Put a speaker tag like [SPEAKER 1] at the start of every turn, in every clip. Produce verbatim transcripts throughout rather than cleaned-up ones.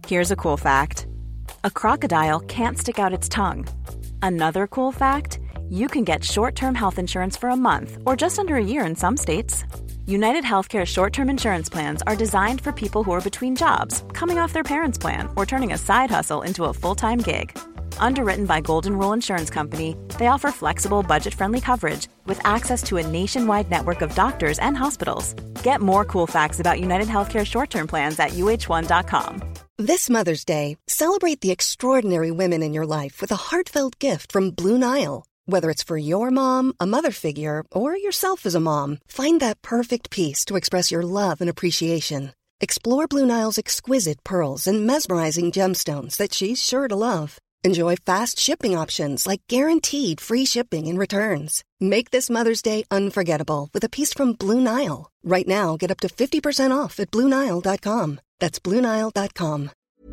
[SPEAKER 1] Here's a cool fact. A crocodile can't stick out its tongue. Another cool fact, you can get short-term health insurance for a month or just under a year in some states. United Healthcare short-term insurance plans are designed for people who are between jobs, coming off their parents' plan, or turning a side hustle into a full-time gig. Underwritten by Golden Rule Insurance Company, they offer flexible, budget-friendly coverage with access to a nationwide network of doctors and hospitals. Get more cool facts about United Healthcare short-term plans at U H one dot com.
[SPEAKER 2] This Mother's Day, celebrate the extraordinary women in your life with a heartfelt gift from Blue Nile. Whether it's for your mom, a mother figure, or yourself as a mom, find that perfect piece to express your love and appreciation. Explore Blue Nile's exquisite pearls and mesmerizing gemstones that she's sure to love. Enjoy fast shipping options like guaranteed free shipping and returns. Make this Mother's Day unforgettable with a piece from Blue Nile. Right now, get up to fifty percent off at Blue Nile dot com. That's Blue Nile dot com.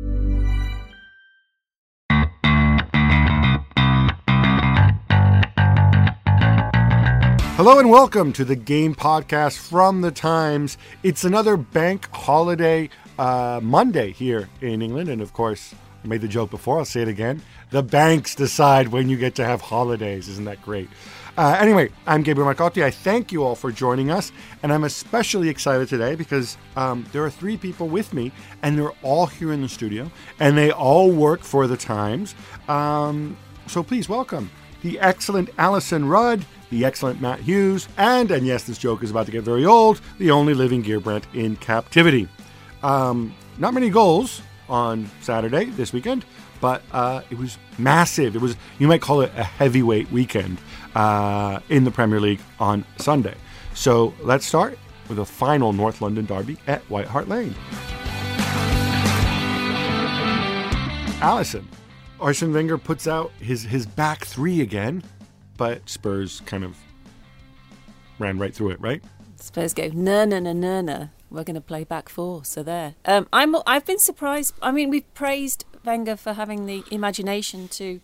[SPEAKER 3] Hello and welcome to the Game Podcast from The Times. It's another bank holiday uh, Monday here in England. And of course, I made the joke before, I'll say it again. The banks decide when you get to have holidays. Isn't that great? Uh, anyway, I'm Gabriel Marcotti. I thank you all for joining us. And I'm especially excited today because um, there are three people with me and they're all here in the studio and they all work for The Times. Um, so please welcome the excellent Alison Rudd, the excellent Matt Hughes, and, and yes, this joke is about to get very old, the only living Gearbrandt in captivity. Um, not many goals on Saturday this weekend, but uh, it was massive. It was, you might call it a heavyweight weekend uh, in the Premier League on Sunday. So let's start with a final North London derby at White Hart Lane. Alison, Arsene Wenger puts out his, his back three again, but Spurs kind of ran right through it, right?
[SPEAKER 4] Spurs go, no, no, no, no, no. We're going to play back four, so there. Um, I'm, I've been surprised. I mean, we've praised Wenger for having the imagination to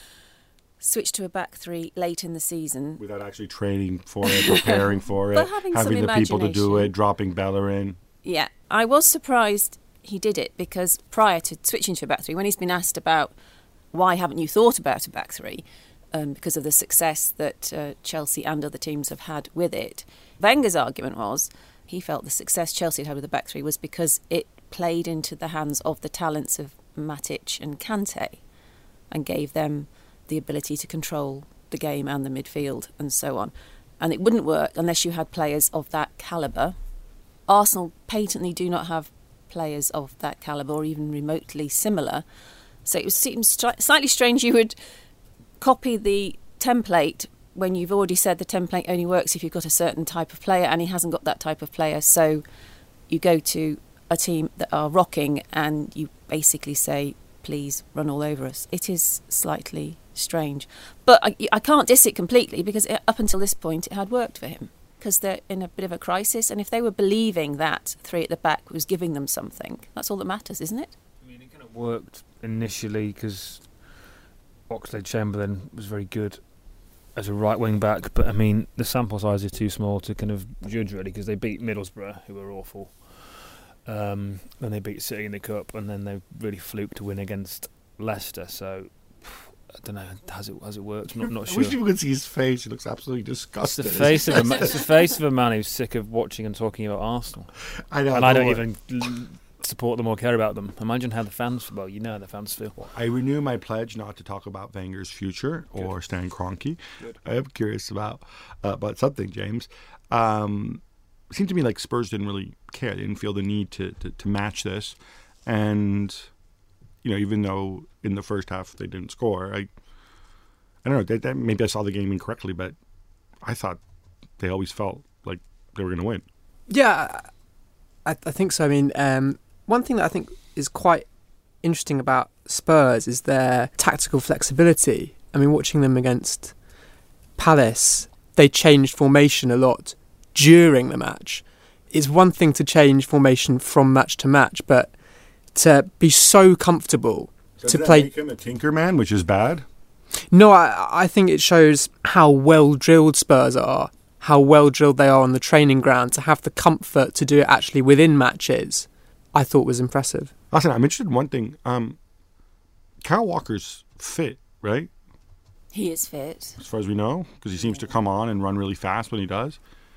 [SPEAKER 4] switch to a back three late in the season.
[SPEAKER 3] Without actually training for it, preparing for it,
[SPEAKER 4] but having,
[SPEAKER 3] having the people to do it, dropping Bellerin.
[SPEAKER 4] Yeah, I was surprised he did it because prior to switching to a back three, when he's been asked about why haven't you thought about a back three, um, because of the success that uh, Chelsea and other teams have had with it, Wenger's argument was he felt the success Chelsea had had with the back three was because it played into the hands of the talents of Matic and Kante and gave them the ability to control the game and the midfield and so on. And it wouldn't work unless you had players of that calibre. Arsenal patently do not have players of that calibre or even remotely similar. So it seems slightly strange you would copy the template when you've already said the template only works if you've got a certain type of player and he hasn't got that type of player. So you go to a team that are rocking and you basically say, please run all over us. It is slightly strange. But I, I can't diss it completely because it, up until this point it had worked for him because they're in a bit of a crisis. And if they were believing that three at the back was giving them something, that's all that matters, isn't it?
[SPEAKER 5] I mean, it kind of worked initially because Oxlade-Chamberlain was very good as a right wing back, but I mean the sample size is too small to kind of judge really because they beat Middlesbrough, who were awful, um, then they beat City in the Cup, and then they really fluked to win against Leicester. So I don't know, has it has it worked? I'm not, not
[SPEAKER 3] I
[SPEAKER 5] sure.
[SPEAKER 3] wish people could see his face. He looks absolutely disgusted.
[SPEAKER 5] It's the face of a ma- it's the face of a man who's sick of watching and talking about Arsenal.
[SPEAKER 3] I know,
[SPEAKER 5] and I don't
[SPEAKER 3] what?
[SPEAKER 5] even support them or care about them. Imagine how the fans, well, you know how the fans feel.
[SPEAKER 3] Well, I renew my pledge not to talk about Wenger's future
[SPEAKER 5] Good.
[SPEAKER 3] or Stan Kroenke.
[SPEAKER 5] Good.
[SPEAKER 3] I am curious about uh, about something, James. Um, it seemed to me like Spurs didn't really care. They didn't feel the need to, to, to match this. And, you know, even though in the first half they didn't score, I I don't know, that, that, maybe I saw the game incorrectly, but I thought they always felt like they were going to win.
[SPEAKER 6] Yeah, I, I think so. I mean, um, one thing that I think is quite interesting about Spurs is their tactical flexibility. I mean, watching them against Palace, they changed formation a lot during the match. It's one thing to change formation from match to match, but to be so comfortable
[SPEAKER 3] so
[SPEAKER 6] to
[SPEAKER 3] does
[SPEAKER 6] play.
[SPEAKER 3] That make him a tinker man, which is bad?
[SPEAKER 6] No, I, I think it shows how well drilled Spurs are, how well drilled they are on the training ground. To have the comfort to do it actually within matches, I thought was impressive.
[SPEAKER 3] Listen, I'm interested in one thing. Um, Kyle Walker's fit, right?
[SPEAKER 4] He is fit.
[SPEAKER 3] As far as we know, because he seems to come on and run really fast when he does.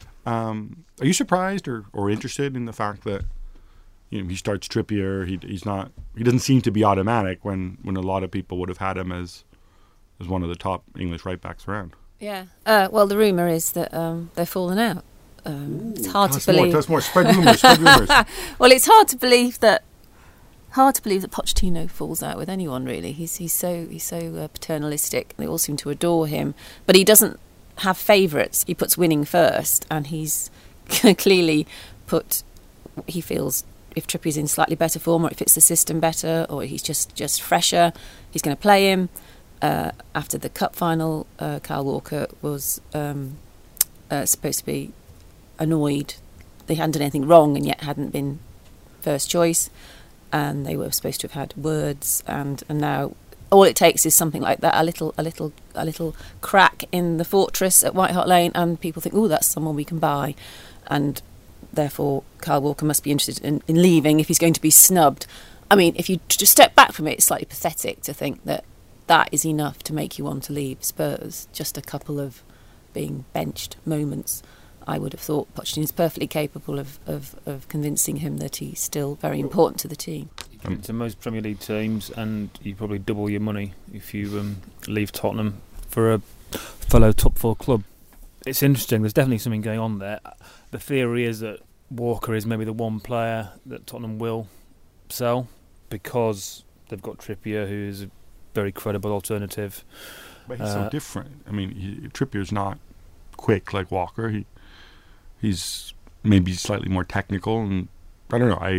[SPEAKER 3] Um, are you surprised or, or interested in the fact that you know he starts Trippier? He he's not. He doesn't seem to be automatic when, when a lot of people would have had him as as one of the top English right backs around.
[SPEAKER 4] Yeah. Uh, well, the rumour is that um, they're falling out. Um,
[SPEAKER 3] Ooh,
[SPEAKER 4] it's hard
[SPEAKER 3] tell
[SPEAKER 4] to
[SPEAKER 3] us
[SPEAKER 4] believe.
[SPEAKER 3] More, tell us more. Spread rumours. Spread rumours.
[SPEAKER 4] Well, it's hard to believe that. Hard to believe that Pochettino falls out with anyone. Really, he's he's so he's so uh, paternalistic. They all seem to adore him, but he doesn't have favourites. He puts winning first, and he's clearly put. He feels if Trippier's in slightly better form, or it fits the system better, or he's just just fresher, he's going to play him. Uh, after the cup final, uh, Kyle Walker was um, uh, supposed to be annoyed. They hadn't done anything wrong and yet hadn't been first choice, and they were supposed to have had words, and, and now all it takes is something like that, a little a little a little crack in the fortress at White Hart Lane, and people think, oh, that's someone we can buy, and therefore Kyle Walker must be interested in, in leaving if he's going to be snubbed. I mean, if you just step back from it, it's slightly pathetic to think that that is enough to make you want to leave Spurs. Just a couple of being benched moments. I would have thought Pochettino is perfectly capable of, of, of convincing him that he's still very important to the team.
[SPEAKER 5] You get into most Premier League teams and you probably double your money if you um, leave Tottenham for a fellow top four club. It's interesting, there's definitely something going on there. The theory is that Walker is maybe the one player that Tottenham will sell because they've got Trippier, who is a very credible alternative.
[SPEAKER 3] But he's
[SPEAKER 5] uh,
[SPEAKER 3] so different. I mean, he, Trippier's not quick like Walker. He He's maybe slightly more technical, and I don't know. I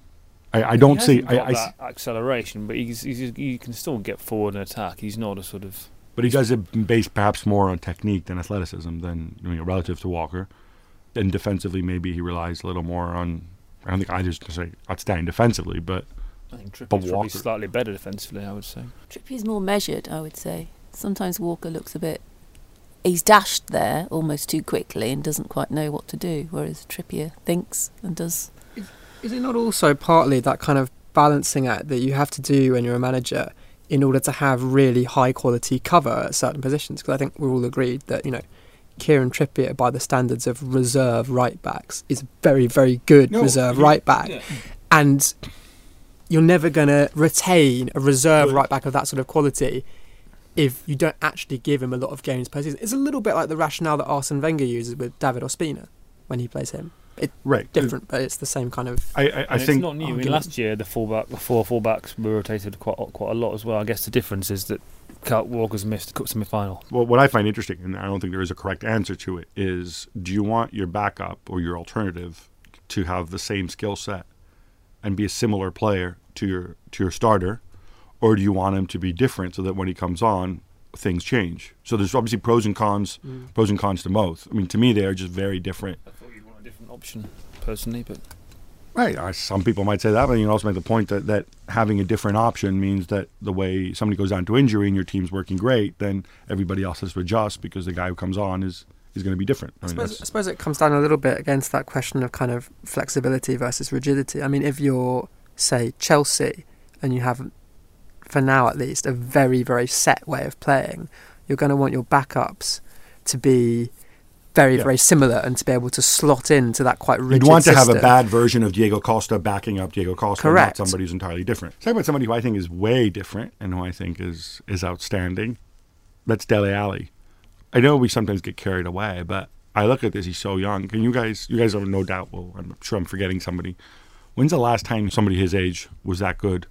[SPEAKER 3] I, I don't
[SPEAKER 5] he
[SPEAKER 3] see.
[SPEAKER 5] hasn't got
[SPEAKER 3] I, I
[SPEAKER 5] that acceleration, but he's, he's he can still get forward and attack. He's not a sort of.
[SPEAKER 3] But he does it based perhaps more on technique than athleticism than you know, relative to Walker. And defensively, maybe he relies a little more on. I don't think either's going to say outstanding defensively, but
[SPEAKER 5] I think Trippier's
[SPEAKER 3] but
[SPEAKER 5] probably
[SPEAKER 3] Walker.
[SPEAKER 5] slightly better defensively, I would say.
[SPEAKER 4] Trippier's more measured, I would say. Sometimes Walker looks a bit. He's dashed there almost too quickly and doesn't quite know what to do, whereas Trippier thinks and does.
[SPEAKER 6] Is, is it not also partly that kind of balancing act that you have to do when you're a manager in order to have really high quality cover at certain positions? Because I think we're all agreed that, you know, Kieran Trippier, by the standards of reserve right backs, is a very, very good
[SPEAKER 3] No,
[SPEAKER 6] reserve
[SPEAKER 3] yeah,
[SPEAKER 6] right back.
[SPEAKER 3] yeah.
[SPEAKER 6] And you're never going to retain a reserve right back of that sort of quality if you don't actually give him a lot of games per season. It's a little bit like the rationale that Arsene Wenger uses with David Ospina when he plays him. It's
[SPEAKER 3] right.
[SPEAKER 6] different, but it's the same kind of.
[SPEAKER 3] I, I, I
[SPEAKER 5] And
[SPEAKER 3] think
[SPEAKER 5] it's not new. I mean, last year the fullback, the four fullbacks were rotated quite quite a lot as well. I guess the difference is that Kyle Walker's missed the cup semi-final.
[SPEAKER 3] Well, what I find interesting, and I don't think there is a correct answer to it, is do you want your backup or your alternative to have the same skill set and be a similar player to your to your starter, or do you want him to be different so that when he comes on, things change? So there's obviously pros and cons, mm. pros and cons to both. I mean, to me, they are just very different.
[SPEAKER 5] I thought you'd want a different option, personally, but.
[SPEAKER 3] Right. Uh, some people might say that, but you can also make the point that, that having a different option means that the way somebody goes down to injury and your team's working great, then everybody else has to adjust because the guy who comes on is, is going to be different. I,
[SPEAKER 6] I,
[SPEAKER 3] mean,
[SPEAKER 6] suppose, I suppose it comes down a little bit against that question of kind of flexibility versus rigidity. I mean, if you're, say, Chelsea, and you have, for now at least, a very, very set way of playing, you're going to want your backups to be very, yeah. very similar and to be able to slot into that quite rigid
[SPEAKER 3] You'd want to
[SPEAKER 6] system.
[SPEAKER 3] have a bad version of Diego Costa backing up Diego Costa,
[SPEAKER 6] Correct.
[SPEAKER 3] Not somebody who's entirely different. Talk about somebody who I think is way different and who I think is, is outstanding. That's Dele Alli. I know we sometimes get carried away, but I look at this, he's so young. Can you guys, you guys have no doubt, well, I'm sure I'm forgetting somebody. When's the last time somebody his age was that good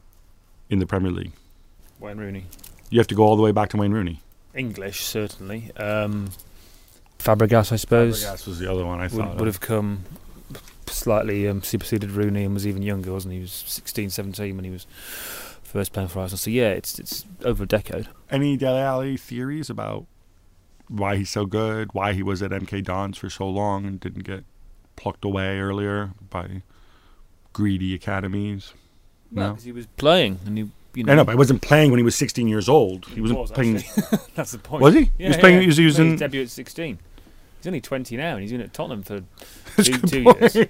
[SPEAKER 3] in the Premier League?
[SPEAKER 5] Wayne Rooney.
[SPEAKER 3] You have to go all the way back to Wayne Rooney.
[SPEAKER 5] English, certainly. Um, Fabregas, I suppose.
[SPEAKER 3] Fabregas was the other one I thought.
[SPEAKER 5] Would, would have come slightly um, superseded Rooney and was even younger, wasn't he? He was sixteen, seventeen when he was first playing for Arsenal. So yeah, it's it's over a decade.
[SPEAKER 3] Any Dele Alli theories about why he's so good, why he was at M K Dons for so long and didn't get plucked away earlier by greedy academies?
[SPEAKER 5] Well,
[SPEAKER 3] no,
[SPEAKER 5] because he was playing and he. You know,
[SPEAKER 3] I know, but he wasn't playing when he was sixteen years old. He,
[SPEAKER 5] he
[SPEAKER 3] wasn't
[SPEAKER 5] was,
[SPEAKER 3] playing.
[SPEAKER 5] That's the point.
[SPEAKER 3] Was he?
[SPEAKER 5] Yeah,
[SPEAKER 3] he was playing.
[SPEAKER 5] yeah.
[SPEAKER 3] He was, he was
[SPEAKER 5] he made
[SPEAKER 3] in
[SPEAKER 5] his debut at sixteen. He's only twenty now, and he's been at Tottenham for
[SPEAKER 3] That's
[SPEAKER 5] two,
[SPEAKER 3] good
[SPEAKER 5] two
[SPEAKER 3] point.
[SPEAKER 5] years.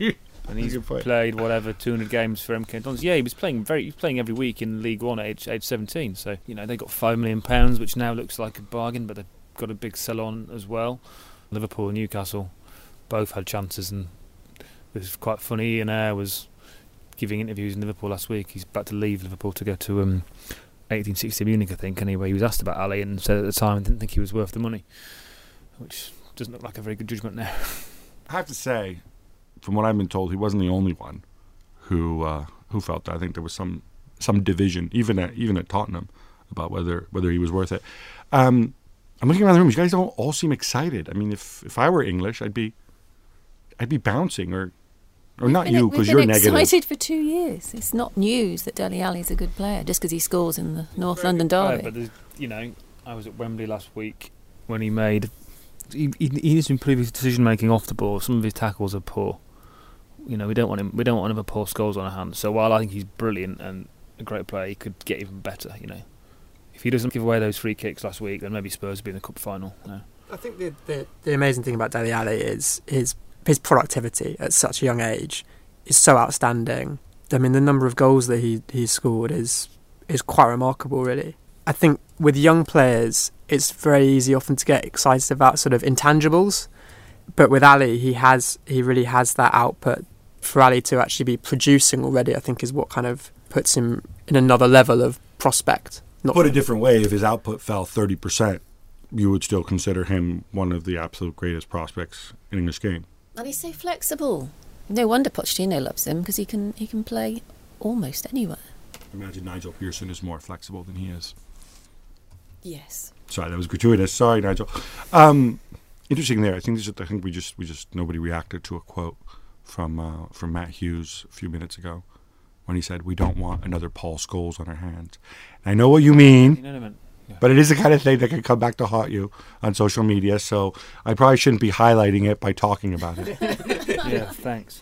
[SPEAKER 5] and he's
[SPEAKER 3] Good point.
[SPEAKER 5] played whatever two hundred games for M K Dons. Yeah, he was playing very, he was playing every week in League One at age, age seventeen. So you know they got five million pounds, which now looks like a bargain, but they've got a big sell on as well. Liverpool and Newcastle both had chances, and it was quite funny. Ian Ayre was giving interviews in Liverpool last week. He's about to leave Liverpool to go to um, eighteen sixty Munich, I think. Anyway, he was asked about Ali and said at the time he didn't think he was worth the money, which doesn't look like a very good judgment now.
[SPEAKER 3] I have to say, from what I've been told, he wasn't the only one who uh, who felt that. I think there was some some division, even at even at Tottenham, about whether whether he was worth it. Um, I'm looking around the room. You guys don't all seem excited. I mean, if if I were English, I'd be I'd be bouncing, or or not you because you're negative.
[SPEAKER 4] We've been excited for two years. It's not news that Dele Alli's a good player just because he scores in the North London derby.
[SPEAKER 5] Player, but you know, I was at Wembley last week when he made. He, he, he needs to improve his decision making off the ball. Some of his tackles are poor. You know, we don't want him. We don't want another Paul Scholes on our hands. So while I think he's brilliant and a great player, he could get even better. You know, if he doesn't give away those free kicks last week, then maybe Spurs will be in the cup final. No.
[SPEAKER 6] I think the, the the amazing thing about Dele Alli is his his productivity at such a young age is so outstanding. I mean, the number of goals that he he scored is is quite remarkable, really. I think with young players, it's very easy often to get excited about sort of intangibles, but with Ali, he has he really has that output. For Ali to actually be producing already, I think, is what kind of puts him in another level of prospect. Not
[SPEAKER 3] Put a different way, if his output fell thirty percent, you would still consider him one of the absolute greatest prospects in English game.
[SPEAKER 4] And he's so flexible. No wonder Pochettino loves him, because he can he can play almost anywhere.
[SPEAKER 3] Imagine Nigel Pearson is more flexible than he is.
[SPEAKER 4] Yes.
[SPEAKER 3] Sorry, that was gratuitous. Sorry, Nigel. Um, interesting there. I think this is, I think we just we just nobody reacted to a quote from uh, from Matt Hughes a few minutes ago when he said, "We don't want another Paul Scholes on our hands." And I know what you mean,
[SPEAKER 5] You know what I mean? Yeah.
[SPEAKER 3] but it is the kind of thing that can come back to haunt you on social media. So I probably shouldn't be highlighting it by talking about it.
[SPEAKER 5] Yeah, thanks.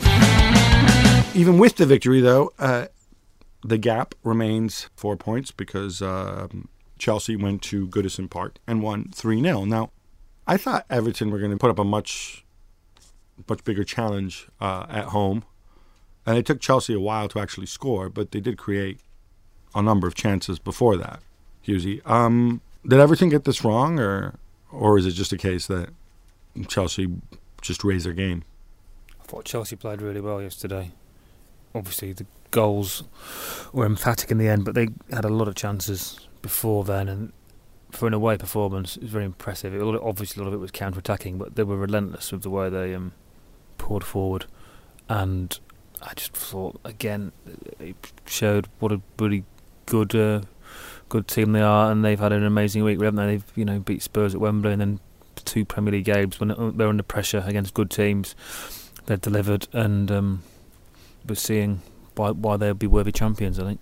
[SPEAKER 3] Even with the victory, though, uh, the gap remains four points because um, Chelsea went to Goodison Park and won three nil. Now, I thought Everton were going to put up a much, much bigger challenge uh, at home. And it took Chelsea a while to actually score, but they did create a number of chances before that. Hughesy, um, did Everton get this wrong, or or is it just a case that Chelsea just raised their game?
[SPEAKER 5] I thought Chelsea played really well yesterday. Obviously, the goals were emphatic in the end, but they had a lot of chances before then, and for an away performance, it was very impressive. It, obviously, a lot of it was counter-attacking, but they were relentless with the way they um, poured forward. And I just thought, again, it showed what a really good uh, good team they are, and they've had an amazing week, haven't they? They've, you know, beat Spurs at Wembley, and then two Premier League games when they're under pressure against good teams. They've delivered, and um, we're seeing why, why they'll be worthy champions, I think.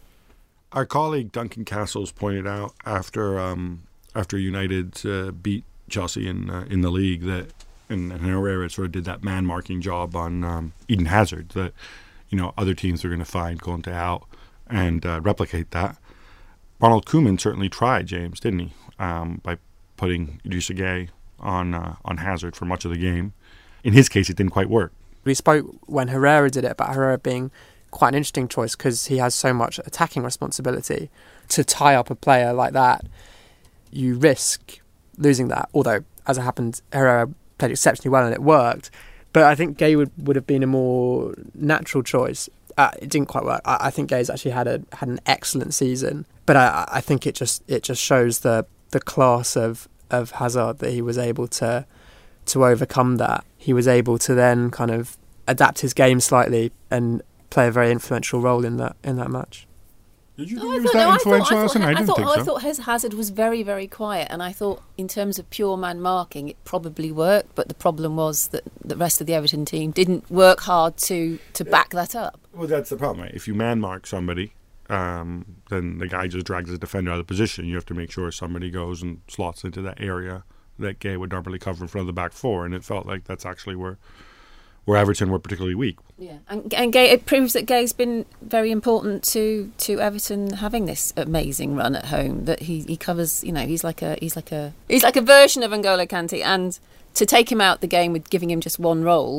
[SPEAKER 3] Our colleague Duncan Castles pointed out after um, after United uh, beat Chelsea in uh, in the league that and, and Herrera sort of did that man marking job on um, Eden Hazard that you know other teams are going to find Conte out and uh, replicate that. Ronald Koeman certainly tried, James, didn't he? Um, by putting Idrissa Gueye on uh, on Hazard for much of the game. In his case, it didn't quite work.
[SPEAKER 6] We spoke when Herrera did it about Herrera being quite an interesting choice because he has so much attacking responsibility. To tie up a player like that, you risk losing that. Although, as it happened, Herrera played exceptionally well and it worked. But I think Gueye would, would have been a more natural choice. Uh, it didn't quite work. I, I think Gueye's actually had a had an excellent season. But I, I think it just it just shows the the class of, of Hazard that he was able to to overcome that. He was able to then kind of adapt his game slightly and play a very influential role in that in that match.
[SPEAKER 3] Did you think
[SPEAKER 4] No,
[SPEAKER 3] he
[SPEAKER 4] I
[SPEAKER 3] was
[SPEAKER 4] thought,
[SPEAKER 3] that
[SPEAKER 4] no, I
[SPEAKER 3] influential,
[SPEAKER 4] thought, I
[SPEAKER 3] Alison?
[SPEAKER 4] thought,
[SPEAKER 3] I didn't
[SPEAKER 4] thought,
[SPEAKER 3] think
[SPEAKER 4] I
[SPEAKER 3] so.
[SPEAKER 4] thought his Hazard was very, very quiet, and I thought in terms of pure man marking, it probably worked. But the problem was that the rest of the Everton team didn't work hard to, to back that up.
[SPEAKER 3] Well, that's the problem, right? If you man mark somebody, um, then the guy just drags the defender out of the position. You have to make sure somebody goes and slots into that area that Gueye would normally cover in front of the back four, and it felt like that's actually where where Everton were particularly weak.
[SPEAKER 4] Yeah, and, and Gueye, it proves that Gueye's been very important to, to Everton having this amazing run at home. That he, he covers, you know, he's like a he's like a he's like a version of N'Golo Kante, and to take him out the game with giving him just one role,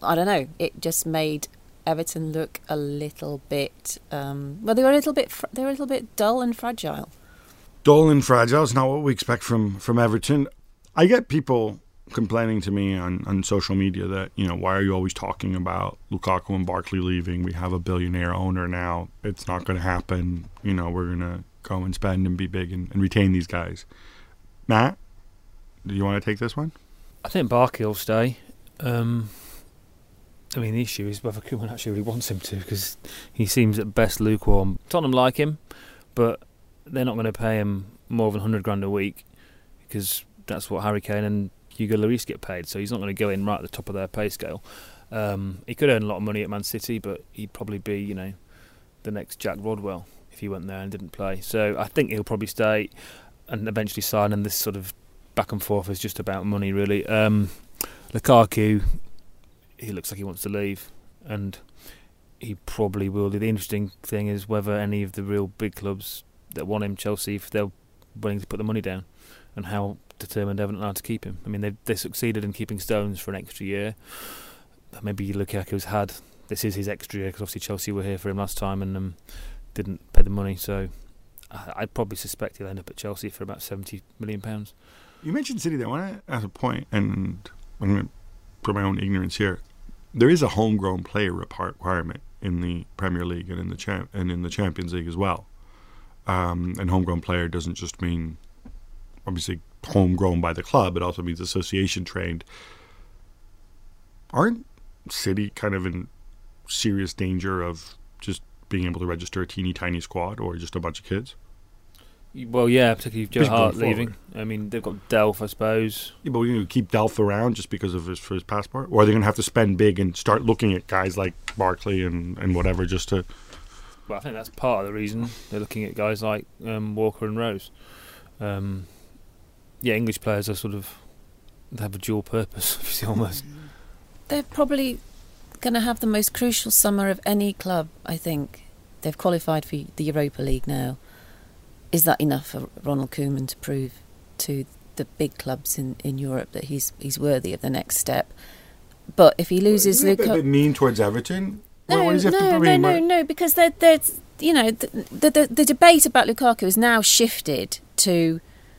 [SPEAKER 4] I don't know, it just made Everton look a little bit, um, well, they were a little bit, fr- they were a little bit dull and fragile.
[SPEAKER 3] Dull and fragile is not what we expect from, from Everton. I get people complaining to me on, on social media that, you know, why are you always talking about Lukaku and Barkley leaving? We have a billionaire owner now. It's not going to happen. You know, we're going to go and spend and be big and, and retain these guys. Matt, do you want to take this one?
[SPEAKER 5] I think Barkley will stay. Um, I mean, the issue is whether Koeman actually really wants him to, because he seems at best lukewarm. Tottenham like him, but they're not going to pay him more than one hundred grand a week, because that's what Harry Kane and Hugo Lloris get paid, so he's not going to go in right at the top of their pay scale. Um, he could earn a lot of money at Man City, but he'd probably be, you know, the next Jack Rodwell if he went there and didn't play. So I think he'll probably stay and eventually sign, and this sort of back and forth is just about money, really. Um, Lukaku, he looks like he wants to leave, and he probably will. The interesting thing is whether any of the real big clubs that want him, Chelsea, if they're willing to put the money down, and how determined Everton are to keep him. I mean, they they succeeded in keeping Stones for an extra year. Maybe Lukaku's had, this is his extra year, because obviously Chelsea were here for him last time and um, didn't pay the money, so I, I'd probably suspect he'll end up at Chelsea for about seventy million pounds.
[SPEAKER 3] You mentioned City there. I want to ask a point, and I'm going to put my own ignorance here. There is a homegrown player requirement in the Premier League and in the champ and in the Champions League as well. Um, and homegrown player doesn't just mean, obviously, homegrown by the club. It also means association trained. Aren't City kind of in serious danger of just being able to register a teeny tiny squad or just a bunch of kids?
[SPEAKER 5] Well, yeah, particularly Joe
[SPEAKER 3] Just
[SPEAKER 5] Hart
[SPEAKER 3] going
[SPEAKER 5] leaving. I mean, they've got Delph, I suppose.
[SPEAKER 3] Yeah, but we keep Delph around just because of his for his passport, or are they going to have to spend big and start looking at guys like Barkley and, and whatever just to?
[SPEAKER 5] Well, I think that's part of the reason they're looking at guys like um, Walker and Rose. Um, yeah, English players are sort of, they have a dual purpose, almost.
[SPEAKER 4] They're probably going to have the most crucial summer of any club, I think. They've qualified for the Europa League now. Is that enough for Ronald Koeman to prove to the big clubs in, in Europe that he's he's worthy of the next step? But if he loses
[SPEAKER 3] Isn't it
[SPEAKER 4] Lukaku,
[SPEAKER 3] a bit mean towards Everton?
[SPEAKER 4] no,
[SPEAKER 3] what, what does he have
[SPEAKER 4] no,
[SPEAKER 3] to
[SPEAKER 4] no,
[SPEAKER 3] bring?
[SPEAKER 4] no, no, because they're, they're, you know, the, the the the debate about Lukaku has now shifted to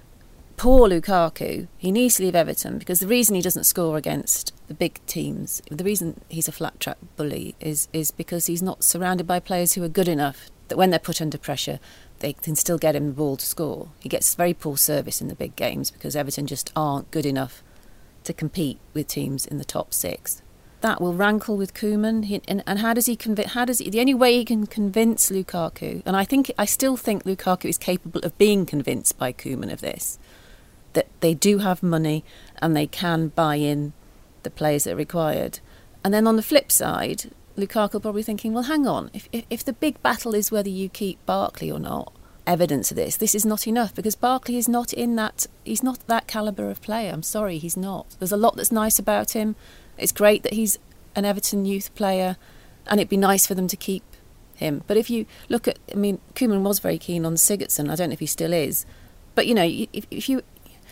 [SPEAKER 4] poor Lukaku. He needs to leave Everton because the reason he doesn't score against the big teams, the reason he's a flat track bully is is because he's not surrounded by players who are good enough that when they're put under pressure, they can still get him the ball to score. He gets very poor service in the big games because Everton just aren't good enough to compete with teams in the top six. That will rankle with Koeman. He, and, and how does he convince? How does he, the only way he can convince Lukaku, and I think I still think Lukaku is capable of being convinced by Koeman of this, that they do have money and they can buy in the players that are required. And then on the flip side, Lukaku probably thinking, well, hang on, if, if if the big battle is whether you keep Barkley or not, evidence of this, this is not enough because Barkley is not in that, he's not that calibre of player. I'm sorry, he's not. There's a lot that's nice about him. It's great that he's an Everton youth player and it'd be nice for them to keep him. But if you look at, I mean, Koeman was very keen on Sigurdsson. I don't know if he still is. But, you know, if, if you,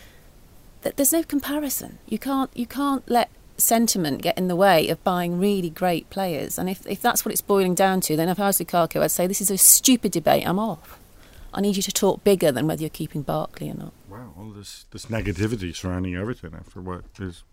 [SPEAKER 4] there's no comparison. You can't, you can't let sentiment get in the way of buying really great players, and if if that's what it's boiling down to, then if I was Lukaku, I'd say this is a stupid debate. I'm off. I need you to talk bigger than whether you're keeping Barkley or not.
[SPEAKER 3] Wow, all this this negativity surrounding Everton after what is,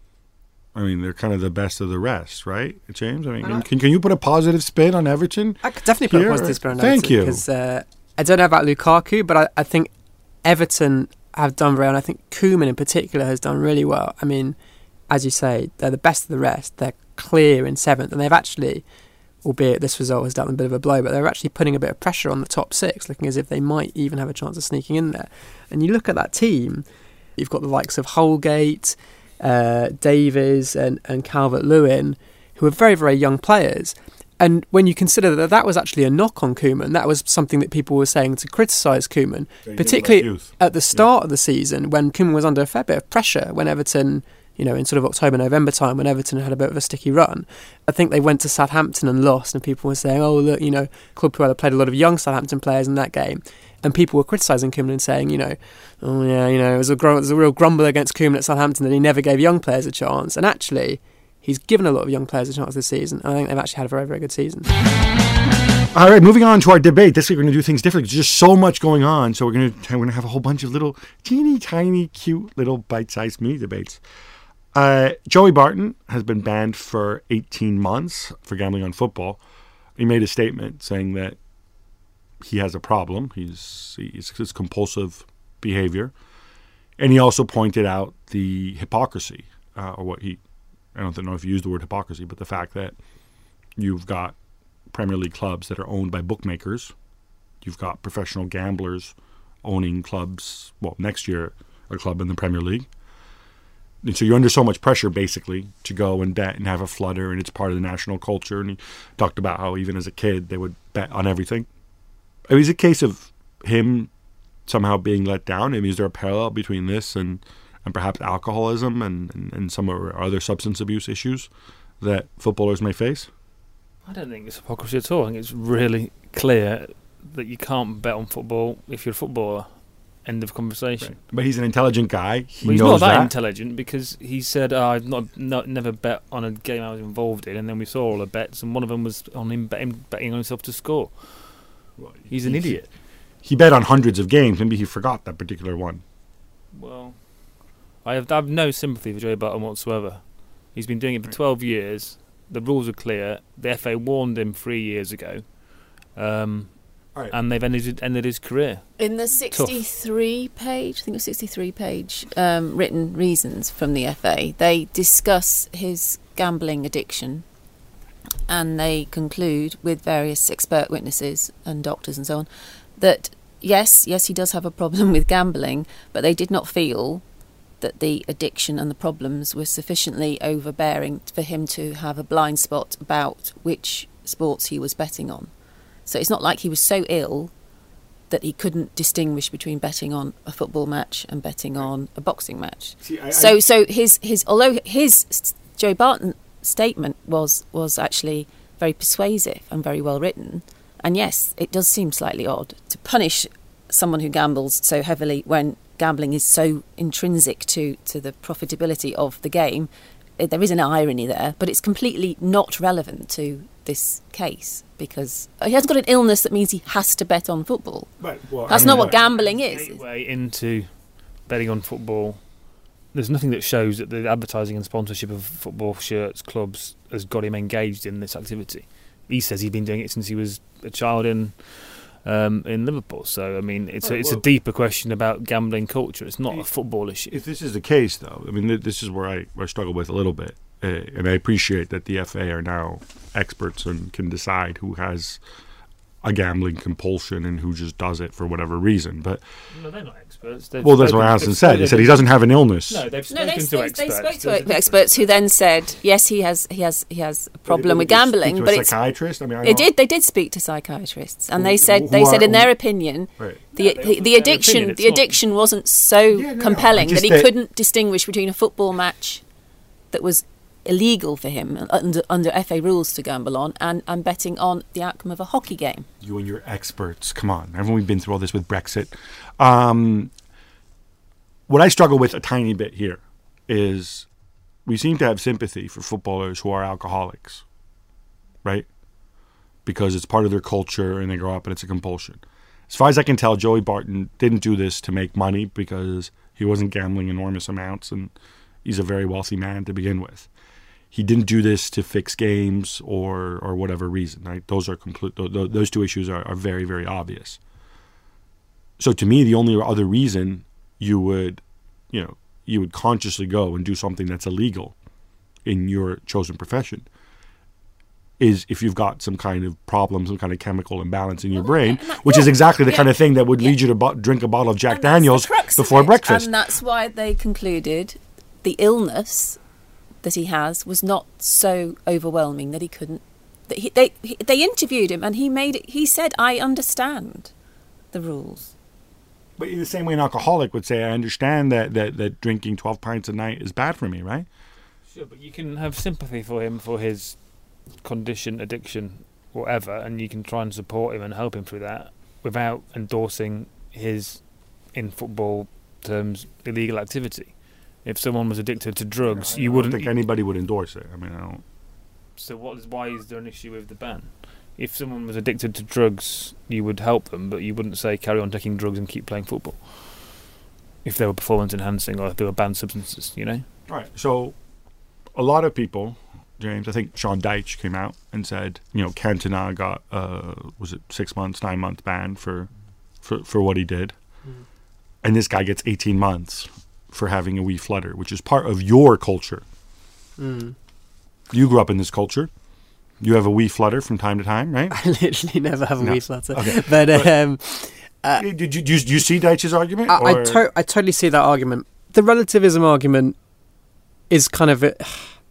[SPEAKER 3] I mean, they're kind of the best of the rest, right, James? I mean, uh, can can you put a positive spin on Everton?
[SPEAKER 6] I could definitely put
[SPEAKER 3] here?
[SPEAKER 6] a positive spin on
[SPEAKER 3] Thank
[SPEAKER 6] Everton.
[SPEAKER 3] you.
[SPEAKER 6] Because uh, I don't know about Lukaku, but I, I think Everton have done very well. And I think Koeman in particular has done really well. I mean, as you say, they're the best of the rest. They're clear in seventh, and they've actually, albeit this result has dealt them a bit of a blow, but they're actually putting a bit of pressure on the top six, looking as if they might even have a chance of sneaking in there. And you look at that team, you've got the likes of Holgate, uh, Davies and, and Calvert-Lewin, who are very, very young players. And when you consider that that was actually a knock on Koeman, that was something that people were saying to criticise Koeman,
[SPEAKER 3] yeah,
[SPEAKER 6] particularly at the start yeah. of the season when Koeman was under a fair bit of pressure, when Everton, you know, in sort of October, November time, when Everton had a bit of a sticky run. I think they went to Southampton and lost, and people were saying, oh, look, you know, Claude Puel played a lot of young Southampton players in that game. And people were criticising Koeman and saying, you know, oh, yeah, you know, it was a, gr- it was a real grumble against Koeman at Southampton that he never gave young players a chance. And actually, He's given a lot of young players a chance this season, and I think they've actually had a very, very good season.
[SPEAKER 3] All right, moving on to our debate. This week we're going to do things differently. There's just so much going on, so we're going to we're going to have a whole bunch of little, teeny tiny, cute little bite-sized mini debates. Uh, Joey Barton has been banned for eighteen months for gambling on football. He made a statement saying that he has a problem. He's he's, he's compulsive behavior, and he also pointed out the hypocrisy, uh, or what he I don't know if he used the word hypocrisy, but the fact that you've got Premier League clubs that are owned by bookmakers. You've got professional gamblers owning clubs. Well, next year, a club in the Premier League. And so you're under so much pressure, basically, to go and bet and have a flutter, and it's part of the national culture. And he talked about how even as a kid, they would bet on everything. It was a case of him somehow being let down. I mean, is there a parallel between this and, and perhaps alcoholism and, and, and some of our other substance abuse issues that footballers may face?
[SPEAKER 5] I don't think it's hypocrisy at all. I think it's really clear that you can't bet on football if you're a footballer. End of conversation.
[SPEAKER 3] Right. But he's an intelligent guy. He
[SPEAKER 5] well, he's
[SPEAKER 3] knows
[SPEAKER 5] not that,
[SPEAKER 3] that
[SPEAKER 5] intelligent because he said, oh, I've not, not never bet on a game I was involved in, and then we saw all the bets, and one of them was on him betting, betting on himself to score. Well, he's an
[SPEAKER 3] he,
[SPEAKER 5] idiot.
[SPEAKER 3] He bet on hundreds of games. Maybe he forgot that particular one.
[SPEAKER 5] Well, I have, I have no sympathy for Joey Barton whatsoever. He's been doing it for twelve years. The rules are clear. The F A warned him three years ago. Um... Right. And they've ended, ended his career.
[SPEAKER 4] In the sixty-three Tough. page, I think it was sixty-three page um, written reasons from the F A, they discuss his gambling addiction, and they conclude with various expert witnesses and doctors and so on that yes, yes, he does have a problem with gambling, but they did not feel that the addiction and the problems were sufficiently overbearing for him to have a blind spot about which sports he was betting on. So it's not like he was so ill that he couldn't distinguish between betting on a football match and betting on a boxing match. See, I, so, I, so his his although his Joe Barton statement was was actually very persuasive and very well written, and yes, it does seem slightly odd to punish someone who gambles so heavily when gambling is so intrinsic to to the profitability of the game. There is an irony there, but it's completely not relevant to this case because he hasn't got an illness that means he has to bet on football.
[SPEAKER 3] Right, well,
[SPEAKER 4] That's
[SPEAKER 3] I mean,
[SPEAKER 4] not what
[SPEAKER 3] what,
[SPEAKER 4] gambling is.
[SPEAKER 5] Way into betting on football. There's nothing that shows that the advertising and sponsorship of football shirts, clubs, has got him engaged in this activity. He says he's been doing it since he was a child in um, in Liverpool. So, I mean, it's
[SPEAKER 3] right,
[SPEAKER 5] a, it's
[SPEAKER 3] well,
[SPEAKER 5] a deeper question about gambling culture. It's not a football issue.
[SPEAKER 3] If this is the case, though, I mean, th- this is where I, where I struggle with a little bit. Uh, and I appreciate that the F A are now experts and can decide who has a gambling compulsion and who just does it for whatever reason. But
[SPEAKER 5] no, they're not experts. They've
[SPEAKER 3] well, that's what Alison said. He said he doesn't have an illness.
[SPEAKER 5] No, they've spoken
[SPEAKER 4] no, they,
[SPEAKER 5] to
[SPEAKER 4] they,
[SPEAKER 5] experts.
[SPEAKER 4] They spoke to experts who then said, yes, he has he has he has a problem with gambling.
[SPEAKER 3] To
[SPEAKER 4] but
[SPEAKER 3] a
[SPEAKER 4] it's
[SPEAKER 3] psychiatrist. I mean, I
[SPEAKER 4] they did they did speak to psychiatrists, and
[SPEAKER 3] who,
[SPEAKER 4] they said
[SPEAKER 3] who
[SPEAKER 4] they
[SPEAKER 3] are,
[SPEAKER 4] said in their
[SPEAKER 3] who,
[SPEAKER 4] opinion.
[SPEAKER 3] Right.
[SPEAKER 4] The,
[SPEAKER 5] yeah,
[SPEAKER 4] the, the addiction
[SPEAKER 5] opinion,
[SPEAKER 4] the addiction
[SPEAKER 5] not...
[SPEAKER 4] wasn't so
[SPEAKER 3] yeah, no,
[SPEAKER 4] compelling
[SPEAKER 3] no,
[SPEAKER 4] that he
[SPEAKER 3] that,
[SPEAKER 4] couldn't distinguish between a football match that was illegal for him under, under F A rules to gamble on and, and betting on the outcome of a hockey game.
[SPEAKER 3] You and your experts, come on. Haven't we been through all this with Brexit? Um, what I struggle with a tiny bit here is we seem to have sympathy for footballers who are alcoholics, right? Because it's part of their culture and they grow up and it's a compulsion. As far as I can tell, Joey Barton didn't do this to make money because he wasn't gambling enormous amounts and he's a very wealthy man to begin with. He didn't do this to fix games or or whatever reason. Right? Those are complete. Those two issues are, are very, very obvious. So to me, the only other reason you would, you know, you would consciously go and do something that's illegal in your chosen profession is if you've got some kind of problem, some kind of chemical imbalance in your brain, which
[SPEAKER 4] yeah,
[SPEAKER 3] is exactly the
[SPEAKER 4] yeah,
[SPEAKER 3] kind of thing that would
[SPEAKER 4] yeah.
[SPEAKER 3] lead you to bo- drink a bottle of Jack
[SPEAKER 4] And
[SPEAKER 3] Daniels before
[SPEAKER 4] of
[SPEAKER 3] breakfast.
[SPEAKER 4] And that's why they concluded the illness that he has was not so overwhelming that he couldn't. That he, they he, they interviewed him and he made it. He said, "I understand the rules."
[SPEAKER 3] But in the same way, an alcoholic would say, "I understand that that, that drinking twelve pints a night is bad for me," right?
[SPEAKER 5] Sure, but you can have sympathy for him for his condition, addiction, whatever, and you can try and support him and help him through that without endorsing his, in football terms, illegal activity. If someone was addicted to drugs,
[SPEAKER 3] I
[SPEAKER 5] you
[SPEAKER 3] don't
[SPEAKER 5] wouldn't
[SPEAKER 3] think anybody would endorse it. I mean, I don't.
[SPEAKER 5] So what is why is there an issue with the ban? If someone was addicted to drugs, you would help them, but you wouldn't say carry on taking drugs and keep playing football. If they were performance enhancing or if they were banned substances, you know?
[SPEAKER 3] Right. So a lot of people, James, I think Sean Dyche came out and said, you know, Cantona got, uh, was it six months, nine month ban for, for, for what he did. Mm. And this guy gets eighteen months for having a wee flutter, which is part of your culture. Mm. You grew up in this culture. You have a wee flutter from time to time, right?
[SPEAKER 6] I literally never have a no. wee flutter.
[SPEAKER 3] Okay.
[SPEAKER 6] But, um,
[SPEAKER 3] uh, did you, do, you, do you see Dyche's argument?
[SPEAKER 6] I, I, to- I totally see that argument. The relativism argument is kind of... A,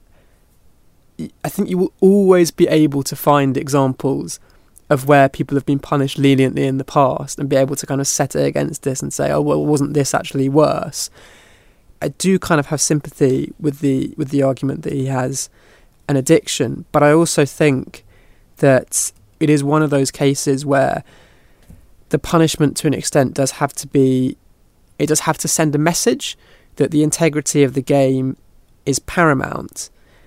[SPEAKER 6] I think you will always be able to find examples of where people have been punished leniently in the past and be able to kind of set it against this and say, oh, well, wasn't this actually worse? I do kind of have sympathy with the with the argument that he has an addiction, but I also think that it is one of those cases where the punishment to an extent does have to be, it does have to send a message that the integrity of the game is paramount.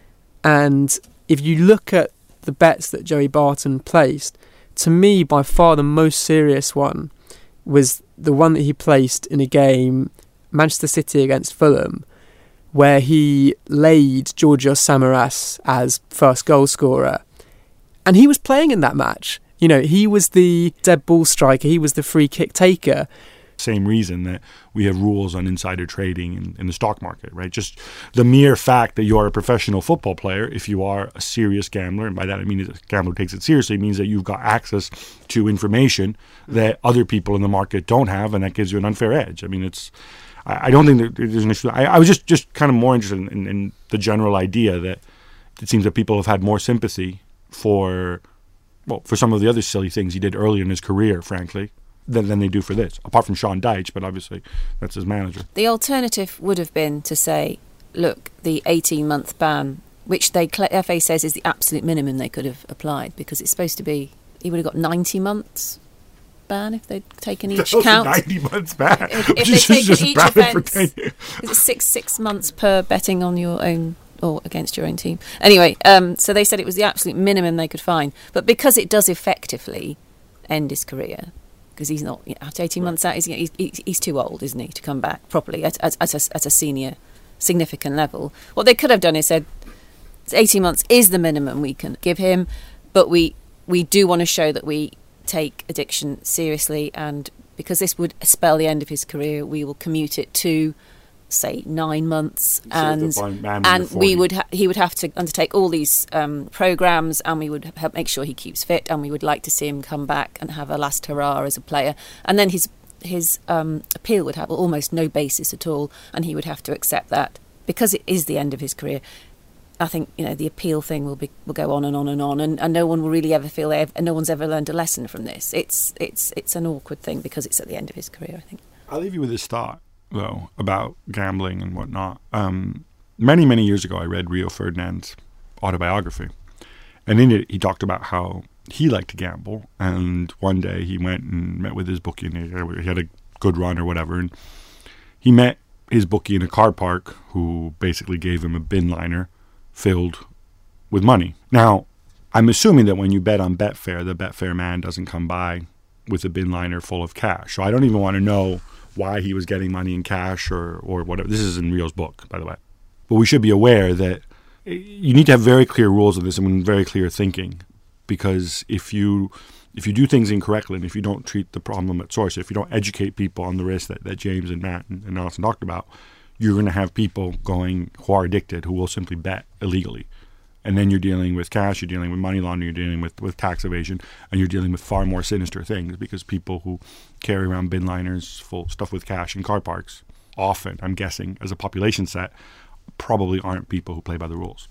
[SPEAKER 6] And if you look at the bets that Joey Barton placed, to me, by far the most serious one was the one that he placed in a game, Manchester City against Fulham, where he laid Georgios Samaras as first goal scorer. And he was playing in that match. You know, he was the dead ball striker. He was the free kick taker.
[SPEAKER 3] Same reason that we have rules on insider trading in, in the stock market, right? Just the mere fact that you are a professional football player, if you are a serious gambler, and by that I mean a gambler who takes it seriously, means that you've got access to information that other people in the market don't have, and that gives you an unfair edge. I mean, it's... I, I don't think that there's an issue. I, I was just, just kind of more interested in, in, in the general idea that it seems that people have had more sympathy for, well, for some of the other silly things he did earlier in his career, frankly, Than, than they do for this, apart from Sean Dyche, but obviously that's his manager.
[SPEAKER 4] The alternative would have been to say, look, the eighteen-month ban, which they F A says is the absolute minimum they could have applied, because it's supposed to be, he would have got ninety months ban if they'd taken each
[SPEAKER 3] that
[SPEAKER 4] count.
[SPEAKER 3] ninety months ban.
[SPEAKER 4] If, if they'd taken each offence, it's six, six months per betting on your own or against your own team. Anyway, um, so they said it was the absolute minimum they could find. But because it does effectively end his career, because he's not, you know, after eighteen months out, he's, he's, he's too old, isn't he, to come back properly at, at, at, a, at a senior, significant level. What they could have done is said, eighteen months is the minimum we can give him, but we we do want to show that we take addiction seriously, and because this would spell the end of his career, we will commute it to, say, nine months, and and we would ha- he would have to undertake all these um, programs, and we would help make sure he keeps fit, and we would like to see him come back and have a last hurrah as a player, and then his his um, appeal would have almost no basis at all, and he would have to accept that because it is the end of his career. I think, you know, the appeal thing will be will go on and on and on, and, and no one will really ever feel they have, and no one's ever learned a lesson from this. It's it's it's an awkward thing because it's at the end of his career, I think.
[SPEAKER 3] I'll leave you with this thought, though, about gambling and whatnot. Um, many, many years ago, I read Rio Ferdinand's autobiography. And in it, he talked about how he liked to gamble. And one day he went and met with his bookie, and he had a good run or whatever. And he met his bookie in a car park who basically gave him a bin liner filled with money. Now, I'm assuming that when you bet on Betfair, the Betfair man doesn't come by with a bin liner full of cash. So I don't even want to know why he was getting money in cash or, or whatever. This is in Rio's book, by the way. But we should be aware that you need to have very clear rules of this and very clear thinking, because if you if you do things incorrectly and if you don't treat the problem at source, if you don't educate people on the risk that, that James and Matt and, and Alison talked about, you're going to have people going who are addicted who will simply bet illegally. And then you're dealing with cash, you're dealing with money laundering, you're dealing with, with tax evasion, and you're dealing with far more sinister things, because people who carry around bin liners full stuff with cash in car parks, often, I'm guessing, as a population set, probably aren't people who play by the rules.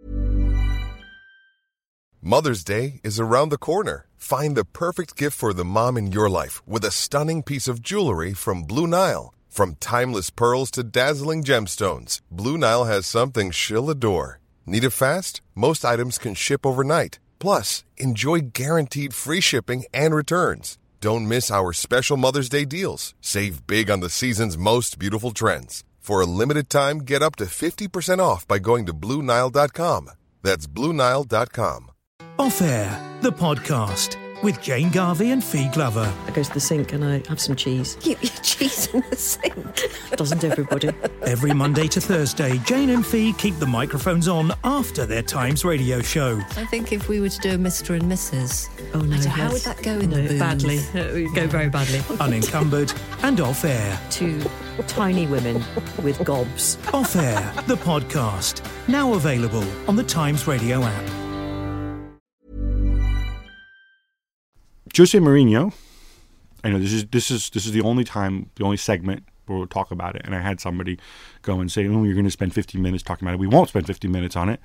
[SPEAKER 7] Mother's Day is around the corner. Find the perfect gift for the mom in your life with a stunning piece of jewelry from Blue Nile. From timeless pearls to dazzling gemstones, Blue Nile has something she'll adore. Need it fast? Most items can ship overnight. Plus, enjoy guaranteed free shipping and returns. Don't miss our special Mother's Day deals. Save big on the season's most beautiful trends. For a limited time, get up to fifty percent off by going to Blue Nile dot com. That's Blue Nile dot com.
[SPEAKER 8] Off Air, the podcast with Jane Garvey and Fee Glover.
[SPEAKER 9] I go to the sink and I have some cheese.
[SPEAKER 10] Keep your cheese in the sink.
[SPEAKER 9] Doesn't everybody?
[SPEAKER 8] Every Monday to Thursday, Jane and Fee keep the microphones on after their Times radio show.
[SPEAKER 10] I think if we were to do a Mister and Missus
[SPEAKER 9] Oh no,
[SPEAKER 10] so
[SPEAKER 9] yes.
[SPEAKER 10] how would that go in
[SPEAKER 9] no,
[SPEAKER 10] the booms?
[SPEAKER 9] badly. It would go very badly.
[SPEAKER 8] Unencumbered and Off Air.
[SPEAKER 9] Two tiny women with gobs.
[SPEAKER 8] Off Air, the podcast. Now available on the Times radio app.
[SPEAKER 3] Jose Mourinho, I know this is this is this is the only time, the only segment where we'll talk about it. And I had somebody go and say, "Oh, you're going to spend fifteen minutes talking about it." We won't spend fifteen minutes on it.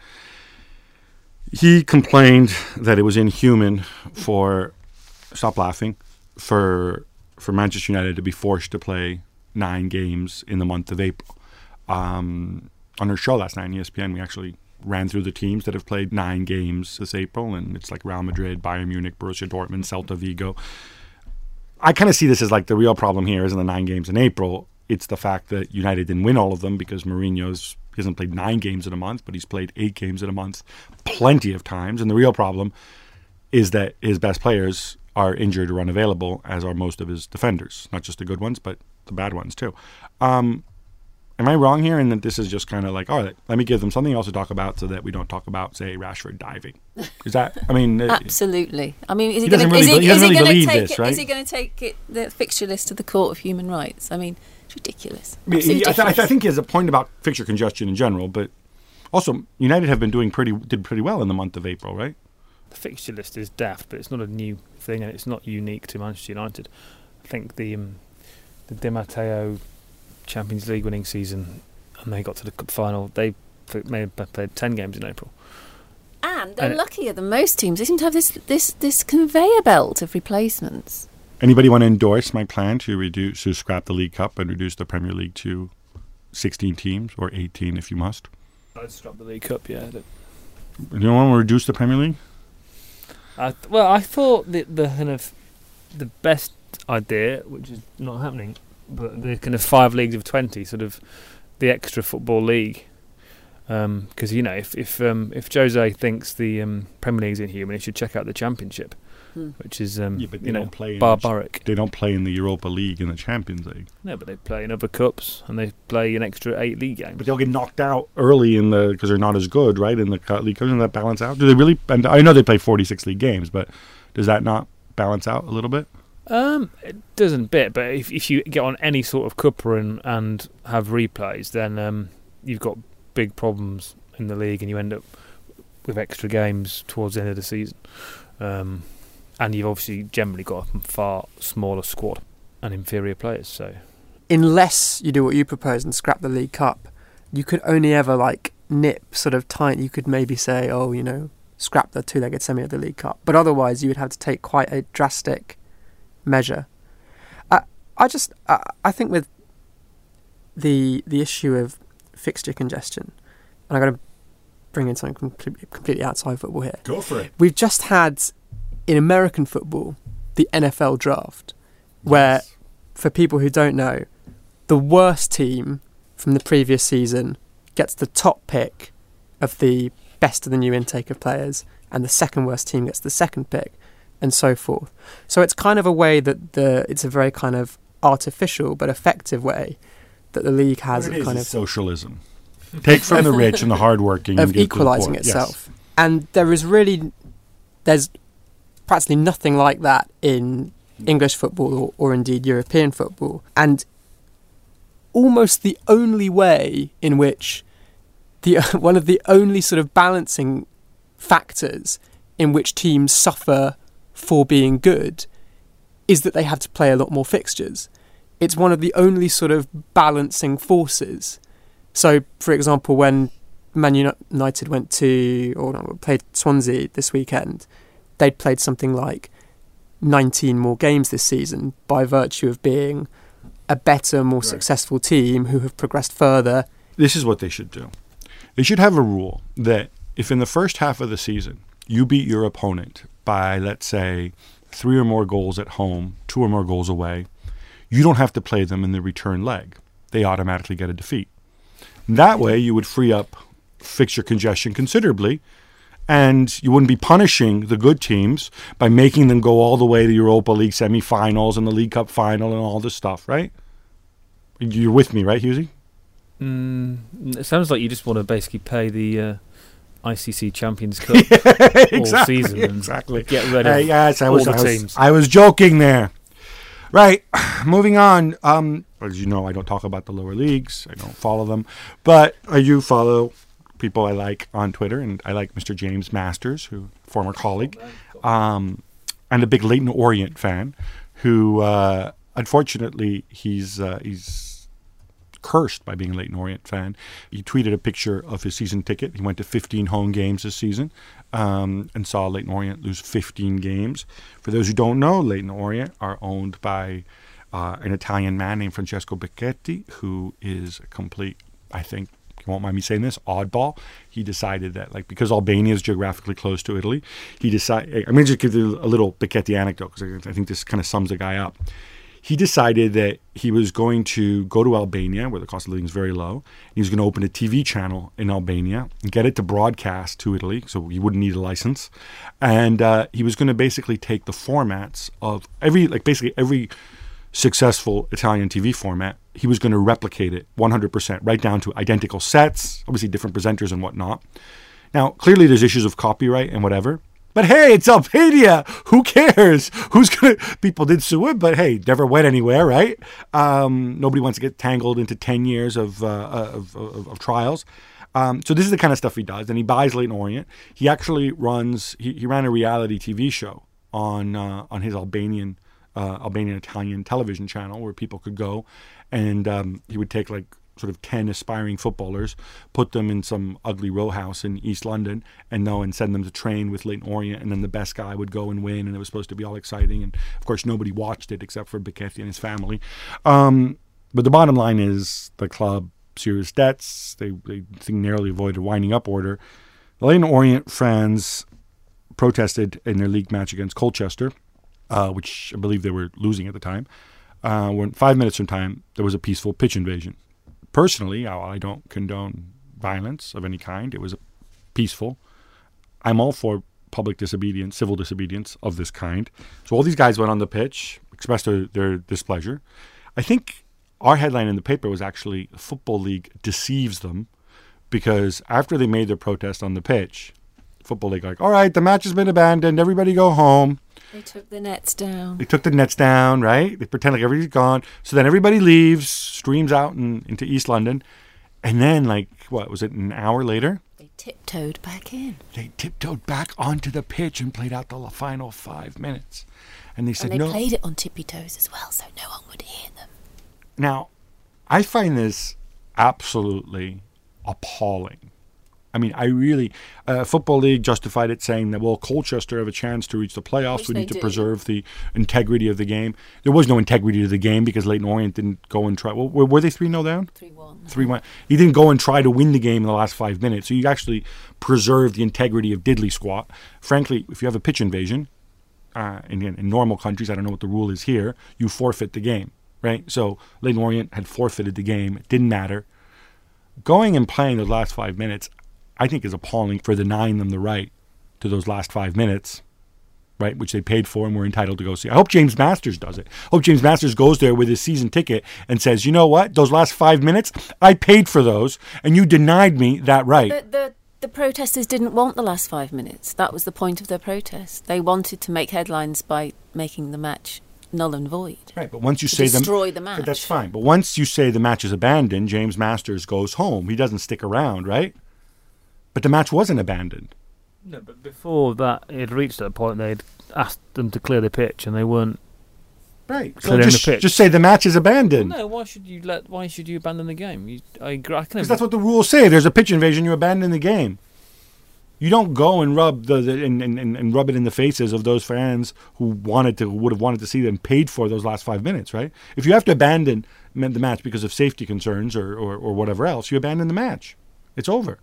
[SPEAKER 3] He complained that it was inhuman for stop laughing for for Manchester United to be forced to play nine games in the month of April. Um, on our show last night on E S P N, we actually ran through the teams that have played nine games this April, and it's like Real Madrid, Bayern Munich, Borussia Dortmund, Celta Vigo. I kind of see this as like the real problem here isn't the nine games in April. It's the fact that United didn't win all of them because Mourinho's he hasn't played nine games in a month, but he's played eight games in a month plenty of times. And the real problem is that his best players are injured or unavailable, as are most of his defenders. Not just the good ones, but the bad ones too. Um, Am I wrong here in that this is just kind of like, all right, let me give them something else to talk about so that we don't talk about, say, Rashford diving? Is that, I mean...
[SPEAKER 4] Absolutely. I mean, is he,
[SPEAKER 3] he
[SPEAKER 4] going
[SPEAKER 3] really,
[SPEAKER 4] to
[SPEAKER 3] really believe
[SPEAKER 4] take
[SPEAKER 3] this,
[SPEAKER 4] it,
[SPEAKER 3] right?
[SPEAKER 4] Is he going to take it, the fixture list to the Court of Human Rights? I mean, it's ridiculous.
[SPEAKER 3] I, mean, he,
[SPEAKER 4] ridiculous.
[SPEAKER 3] I, th- I think he has a point about fixture congestion in general, but also United have been doing pretty did pretty well in the month of April, right?
[SPEAKER 5] The fixture list is daft, but it's not a new thing, and it's not unique to Manchester United. I think the um, the Di Matteo Champions League winning season, and they got to the cup final, they may have played ten games in April.
[SPEAKER 4] And they're
[SPEAKER 5] And it-
[SPEAKER 4] luckier than most teams. They seem to have this, this, this conveyor belt of replacements.
[SPEAKER 3] Anybody want to endorse my plan to reduce to scrap the League Cup and reduce the Premier League to sixteen teams, or eighteen if you must?
[SPEAKER 5] I'd scrap the League Cup, yeah.
[SPEAKER 3] You don't want to reduce the Premier League?
[SPEAKER 5] I th- well, I thought the, the kind of the best idea, which is not happening, but the kind of five leagues of twenty, sort of the extra football league. Because um, you know, if if um, if Jose thinks the um, Premier League's inhuman, he should check out the Championship, hmm. which is um,
[SPEAKER 3] Yeah, but they
[SPEAKER 5] you know
[SPEAKER 3] don't play in
[SPEAKER 5] barbaric.
[SPEAKER 3] The, they don't play in the Europa League and the Champions League.
[SPEAKER 5] No, but they play in other cups and they play an extra eight league games.
[SPEAKER 3] But they'll get knocked out early in the because they're not as good, right? In the cut league, doesn't that balance out? Do they really? And I know they play forty-six league games, but does that not balance out a little bit?
[SPEAKER 5] Um, it doesn't bit, but if if you get on any sort of cup run and have replays, then um, you've got big problems in the league, and you end up with extra games towards the end of the season. Um, and you've obviously generally got a far smaller squad and inferior players. So,
[SPEAKER 6] unless you do what you propose and scrap the League Cup, you could only ever like nip sort of tiny. You could maybe say, oh, you know, scrap the two-legged semi of the League Cup, but otherwise you would have to take quite a drastic measure. I I just I, I think with the the issue of fixture congestion, and I'm going to bring in something completely, completely outside football here.
[SPEAKER 3] Go for it.
[SPEAKER 6] We've just had in American football the N F L draft, where
[SPEAKER 3] Yes.
[SPEAKER 6] for people who don't know, the worst team from the previous season gets the top pick of the best of the new intake of players, and the second worst team gets the second pick, and so forth. So it's kind of a way that the it's a very kind of artificial but effective way that the league has
[SPEAKER 3] What
[SPEAKER 6] of
[SPEAKER 3] it is
[SPEAKER 6] kind
[SPEAKER 3] is
[SPEAKER 6] of
[SPEAKER 3] socialism. Take from the rich and the hardworking
[SPEAKER 6] of
[SPEAKER 3] and give to the
[SPEAKER 6] equalising
[SPEAKER 3] poor.
[SPEAKER 6] itself. Yes. And there is really there's practically nothing like that in English football or, or indeed European football. And almost the only way in which the one of the only sort of balancing factors in which teams suffer for being good is that they have to play a lot more fixtures. It's one of the only sort of balancing forces. So, for example, when Man United went to, or no, played Swansea this weekend, they'd played something like nineteen more games this season by virtue of being a better, more right. successful team who have progressed further.
[SPEAKER 3] This is what they should do. They should have a rule that if in the first half of the season you beat your opponent by, let's say, three or more goals at home, two or more goals away, you don't have to play them in the return leg. They automatically get a defeat. That way, you would free up fixture congestion considerably, and you wouldn't be punishing the good teams by making them go all the way to Europa League semi-finals and the League Cup final and all this stuff, right? You're with me, right, Husey?
[SPEAKER 5] Mm, it sounds like you just want to basically pay the uh, I C C Champions Cup
[SPEAKER 3] exactly,
[SPEAKER 5] all season and
[SPEAKER 3] exactly.
[SPEAKER 5] get rid
[SPEAKER 3] Uh,
[SPEAKER 5] of
[SPEAKER 3] yes, I
[SPEAKER 5] all
[SPEAKER 3] was,
[SPEAKER 5] the
[SPEAKER 3] I was,
[SPEAKER 5] teams.
[SPEAKER 3] I was joking there. Right, moving on. Um, as you know, I don't talk about the lower leagues. I don't follow them. But I do follow people I like on Twitter, and I like Mister James Masters, who former colleague, um, and a big Leyton Orient fan, who uh, unfortunately he's uh, he's cursed by being a Leyton Orient fan. He tweeted a picture of his season ticket. He went to fifteen home games this season um, and saw Leyton Orient lose fifteen games. For those who don't know, Leyton Orient are owned by uh, an Italian man named Francesco Becchetti, who is a complete, I think, you won't mind me saying this, oddball. He decided that, like, because Albania is geographically close to Italy, he decided, I'm going to just give you a little Becchetti anecdote because I think this kind of sums the guy up. He decided that he was going to go to Albania, where the cost of living is very low. He was going to open a T V channel in Albania and get it to broadcast to Italy, so he wouldn't need a license. And uh, he was going to basically take the formats of every, like basically every successful Italian T V format. He was going to replicate it one hundred percent, right down to identical sets, obviously different presenters and whatnot. Now, clearly there's issues of copyright and whatever. But hey, it's Albania. Who cares? Who's gonna? People did sue it, but hey, never went anywhere, right? Um, nobody wants to get tangled into ten years of uh, of, of, of trials. Um, so this is the kind of stuff he does, and he buys Leyton Orient. He actually runs. He, he ran a reality T V show on uh, on his Albanian uh, Albanian Italian television channel where people could go, and um, he would take like sort of ten aspiring footballers, put them in some ugly row house in East London, and know and send them to train with Leyton Orient, and then the best guy would go and win, and it was supposed to be all exciting. And of course, nobody watched it except for Becchetti and his family. Um, but the bottom line is the club serious debts. They they think narrowly avoided winding up order. The Leyton Orient fans protested in their league match against Colchester, uh, which I believe they were losing at the time. Uh, when five minutes from time, there was a peaceful pitch invasion. Personally, I don't condone violence of any kind. It was peaceful. I'm all for public disobedience, civil disobedience of this kind. So all these guys went on the pitch, expressed their, their displeasure. I think our headline in the paper was actually Football League deceives them, because after they made their protest on the pitch, Football League like, all right, the match has been abandoned, everybody go home.
[SPEAKER 4] They took the nets down.
[SPEAKER 3] They took the nets down, right? They pretend like everybody's gone. So then everybody leaves, streams out in, into East London. And then, like, what, was it an hour later?
[SPEAKER 4] They tiptoed back in.
[SPEAKER 3] They tiptoed back onto the pitch and played out the final five minutes. And they said,
[SPEAKER 4] and they
[SPEAKER 3] no.
[SPEAKER 4] played it on tippy toes as well, so no one would hear them.
[SPEAKER 3] Now, I find this absolutely appalling. I mean, I really, uh, Football League justified it saying that, well, Colchester have a chance to reach the playoffs.
[SPEAKER 4] Which
[SPEAKER 3] we need
[SPEAKER 4] they
[SPEAKER 3] to
[SPEAKER 4] do.
[SPEAKER 3] preserve the integrity of the game. There was no integrity to the game because Leyton Orient didn't go and try. Well, were, were they three nil down?
[SPEAKER 4] three one.
[SPEAKER 3] three one. He didn't go and try to win the game in the last five minutes. So you actually preserve the integrity of diddly squat. Frankly, if you have a pitch invasion, uh, in, in normal countries, I don't know what the rule is here, you forfeit the game, right? So Leyton Orient had forfeited the game. It didn't matter. Going and playing those last five minutes, I think is appalling for denying them the right to those last five minutes, right, which they paid for and were entitled to go see. I hope James Masters does it. I hope James Masters goes there with his season ticket and says, you know what, those last five minutes, I paid for those, and you denied me that right.
[SPEAKER 4] The, the, the protesters didn't want the last five minutes. That was the point of their protest. They wanted to make headlines by making the match null and void.
[SPEAKER 3] Right, but once you
[SPEAKER 4] to
[SPEAKER 3] say
[SPEAKER 4] destroy
[SPEAKER 3] them,
[SPEAKER 4] the match.
[SPEAKER 3] That's fine. But once you say the match is abandoned, James Masters goes home. He doesn't stick around, right? But the match wasn't abandoned.
[SPEAKER 5] No, but before that, it had reached that point. They'd asked them to clear the pitch, and they weren't.
[SPEAKER 3] Right. So
[SPEAKER 5] clearing
[SPEAKER 3] just,
[SPEAKER 5] the pitch.
[SPEAKER 3] just say the match is abandoned.
[SPEAKER 5] Well, no, why should you let? Why should you abandon the game? You, I agree. I
[SPEAKER 3] Because that's what the rules say. If there's a pitch invasion, you abandon the game. You don't go and rub the, the and, and, and rub it in the faces of those fans who wanted to, who would have wanted to see them paid for those last five minutes, right? If you have to abandon the match because of safety concerns or, or, or whatever else, you abandon the match. It's over.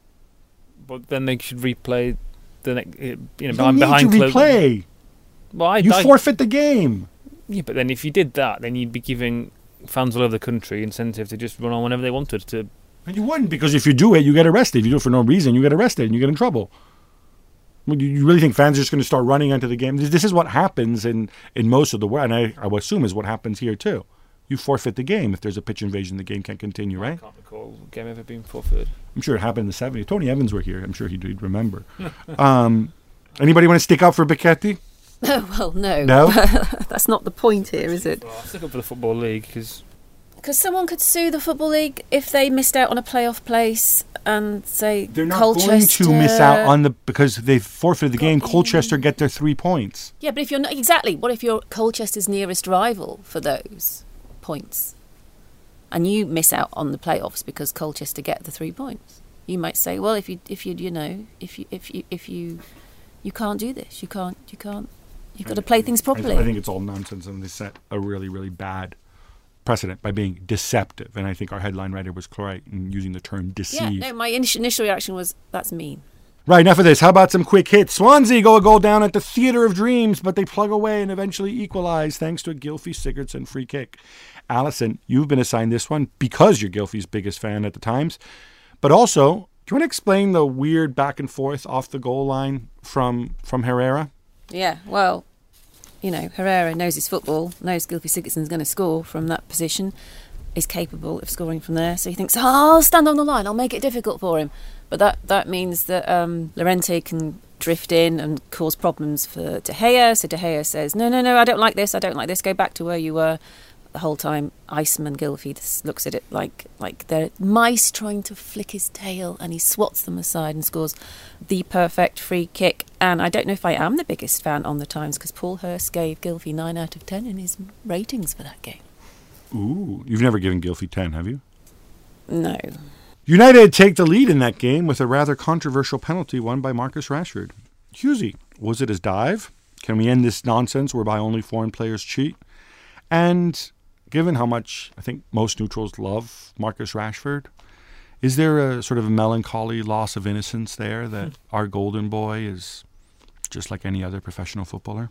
[SPEAKER 5] But then they should replay the next. You know,
[SPEAKER 3] You
[SPEAKER 5] behind,
[SPEAKER 3] don't need
[SPEAKER 5] behind
[SPEAKER 3] to
[SPEAKER 5] clo-
[SPEAKER 3] replay.
[SPEAKER 5] Well, I,
[SPEAKER 3] You
[SPEAKER 5] I,
[SPEAKER 3] forfeit the game.
[SPEAKER 5] Yeah, but then if you did that, then you'd be giving fans all over the country incentive to just run on whenever they wanted to
[SPEAKER 3] And you wouldn't, because if you do it, you get arrested. If you do it for no reason, you get arrested and you get in trouble. Well, you really think fans are just going to start running into the game? This is what happens in, in most of the world, and I, I would assume is what happens here too. You forfeit the game if there's a pitch invasion. The game can't continue, right?
[SPEAKER 5] I can't recall a game ever being forfeited.
[SPEAKER 3] I'm sure it happened in the seventies. Tony Evans were here. I'm sure he'd, he'd remember. um, anybody want to stick up for Becchetti?
[SPEAKER 4] well, no.
[SPEAKER 3] No?
[SPEAKER 4] That's not the point here, is it?
[SPEAKER 5] Well, I'll stick up for the Football League because...
[SPEAKER 4] Because someone could sue the Football League if they missed out on a playoff place and say
[SPEAKER 3] They're not
[SPEAKER 4] Colchester...
[SPEAKER 3] going to miss out on the... Because they've forfeited the game. Colchester get their three points.
[SPEAKER 4] Yeah, but if you're not... Exactly. What if you're Colchester's nearest rival for those points? And you miss out on the playoffs because Colchester get the three points. You might say, well, if you, if you, you know, if you, if you, if you, you can't do this. You can't, you can't. You've got to play things properly.
[SPEAKER 3] I, I think it's all nonsense, and they set a really, really bad precedent by being deceptive. And I think our headline writer was correct in using the term deceive.
[SPEAKER 4] Yeah, no, my initial, initial reaction was, that's mean.
[SPEAKER 3] Right, enough of this. How about some quick hits? Swansea go a goal down at the Theatre of Dreams, but they plug away and eventually equalise thanks to a Gylfi Sigurdsson free kick. Alison, you've been assigned this one because you're Gylfi's biggest fan at the Times. But also, do you want to explain the weird back and forth off the goal line from from Herrera?
[SPEAKER 4] Yeah, well, you know, Herrera knows his football, knows Gylfi Sigurdsson's going to score from that position, is capable of scoring from there. So he thinks, oh, I'll stand on the line, I'll make it difficult for him. But that, that means that um, Llorente can drift in and cause problems for De Gea. So De Gea says, no, no, no, I don't like this, I don't like this, go back to where you were. The whole time, Iceman Gylfi just looks at it like like they're mice trying to flick his tail, and he swats them aside and scores the perfect free kick. And I don't know if I am the biggest fan on the Times, because Paul Hurst gave Gylfi nine out of ten in his ratings for that game.
[SPEAKER 3] Ooh, you've never given Gylfi ten, have you?
[SPEAKER 4] No.
[SPEAKER 3] United take the lead in that game with a rather controversial penalty won by Marcus Rashford. Husey, was it his dive? Can we end this nonsense whereby only foreign players cheat? And given how much I think most neutrals love Marcus Rashford, is there a sort of a melancholy loss of innocence there that our golden boy is just like any other professional footballer?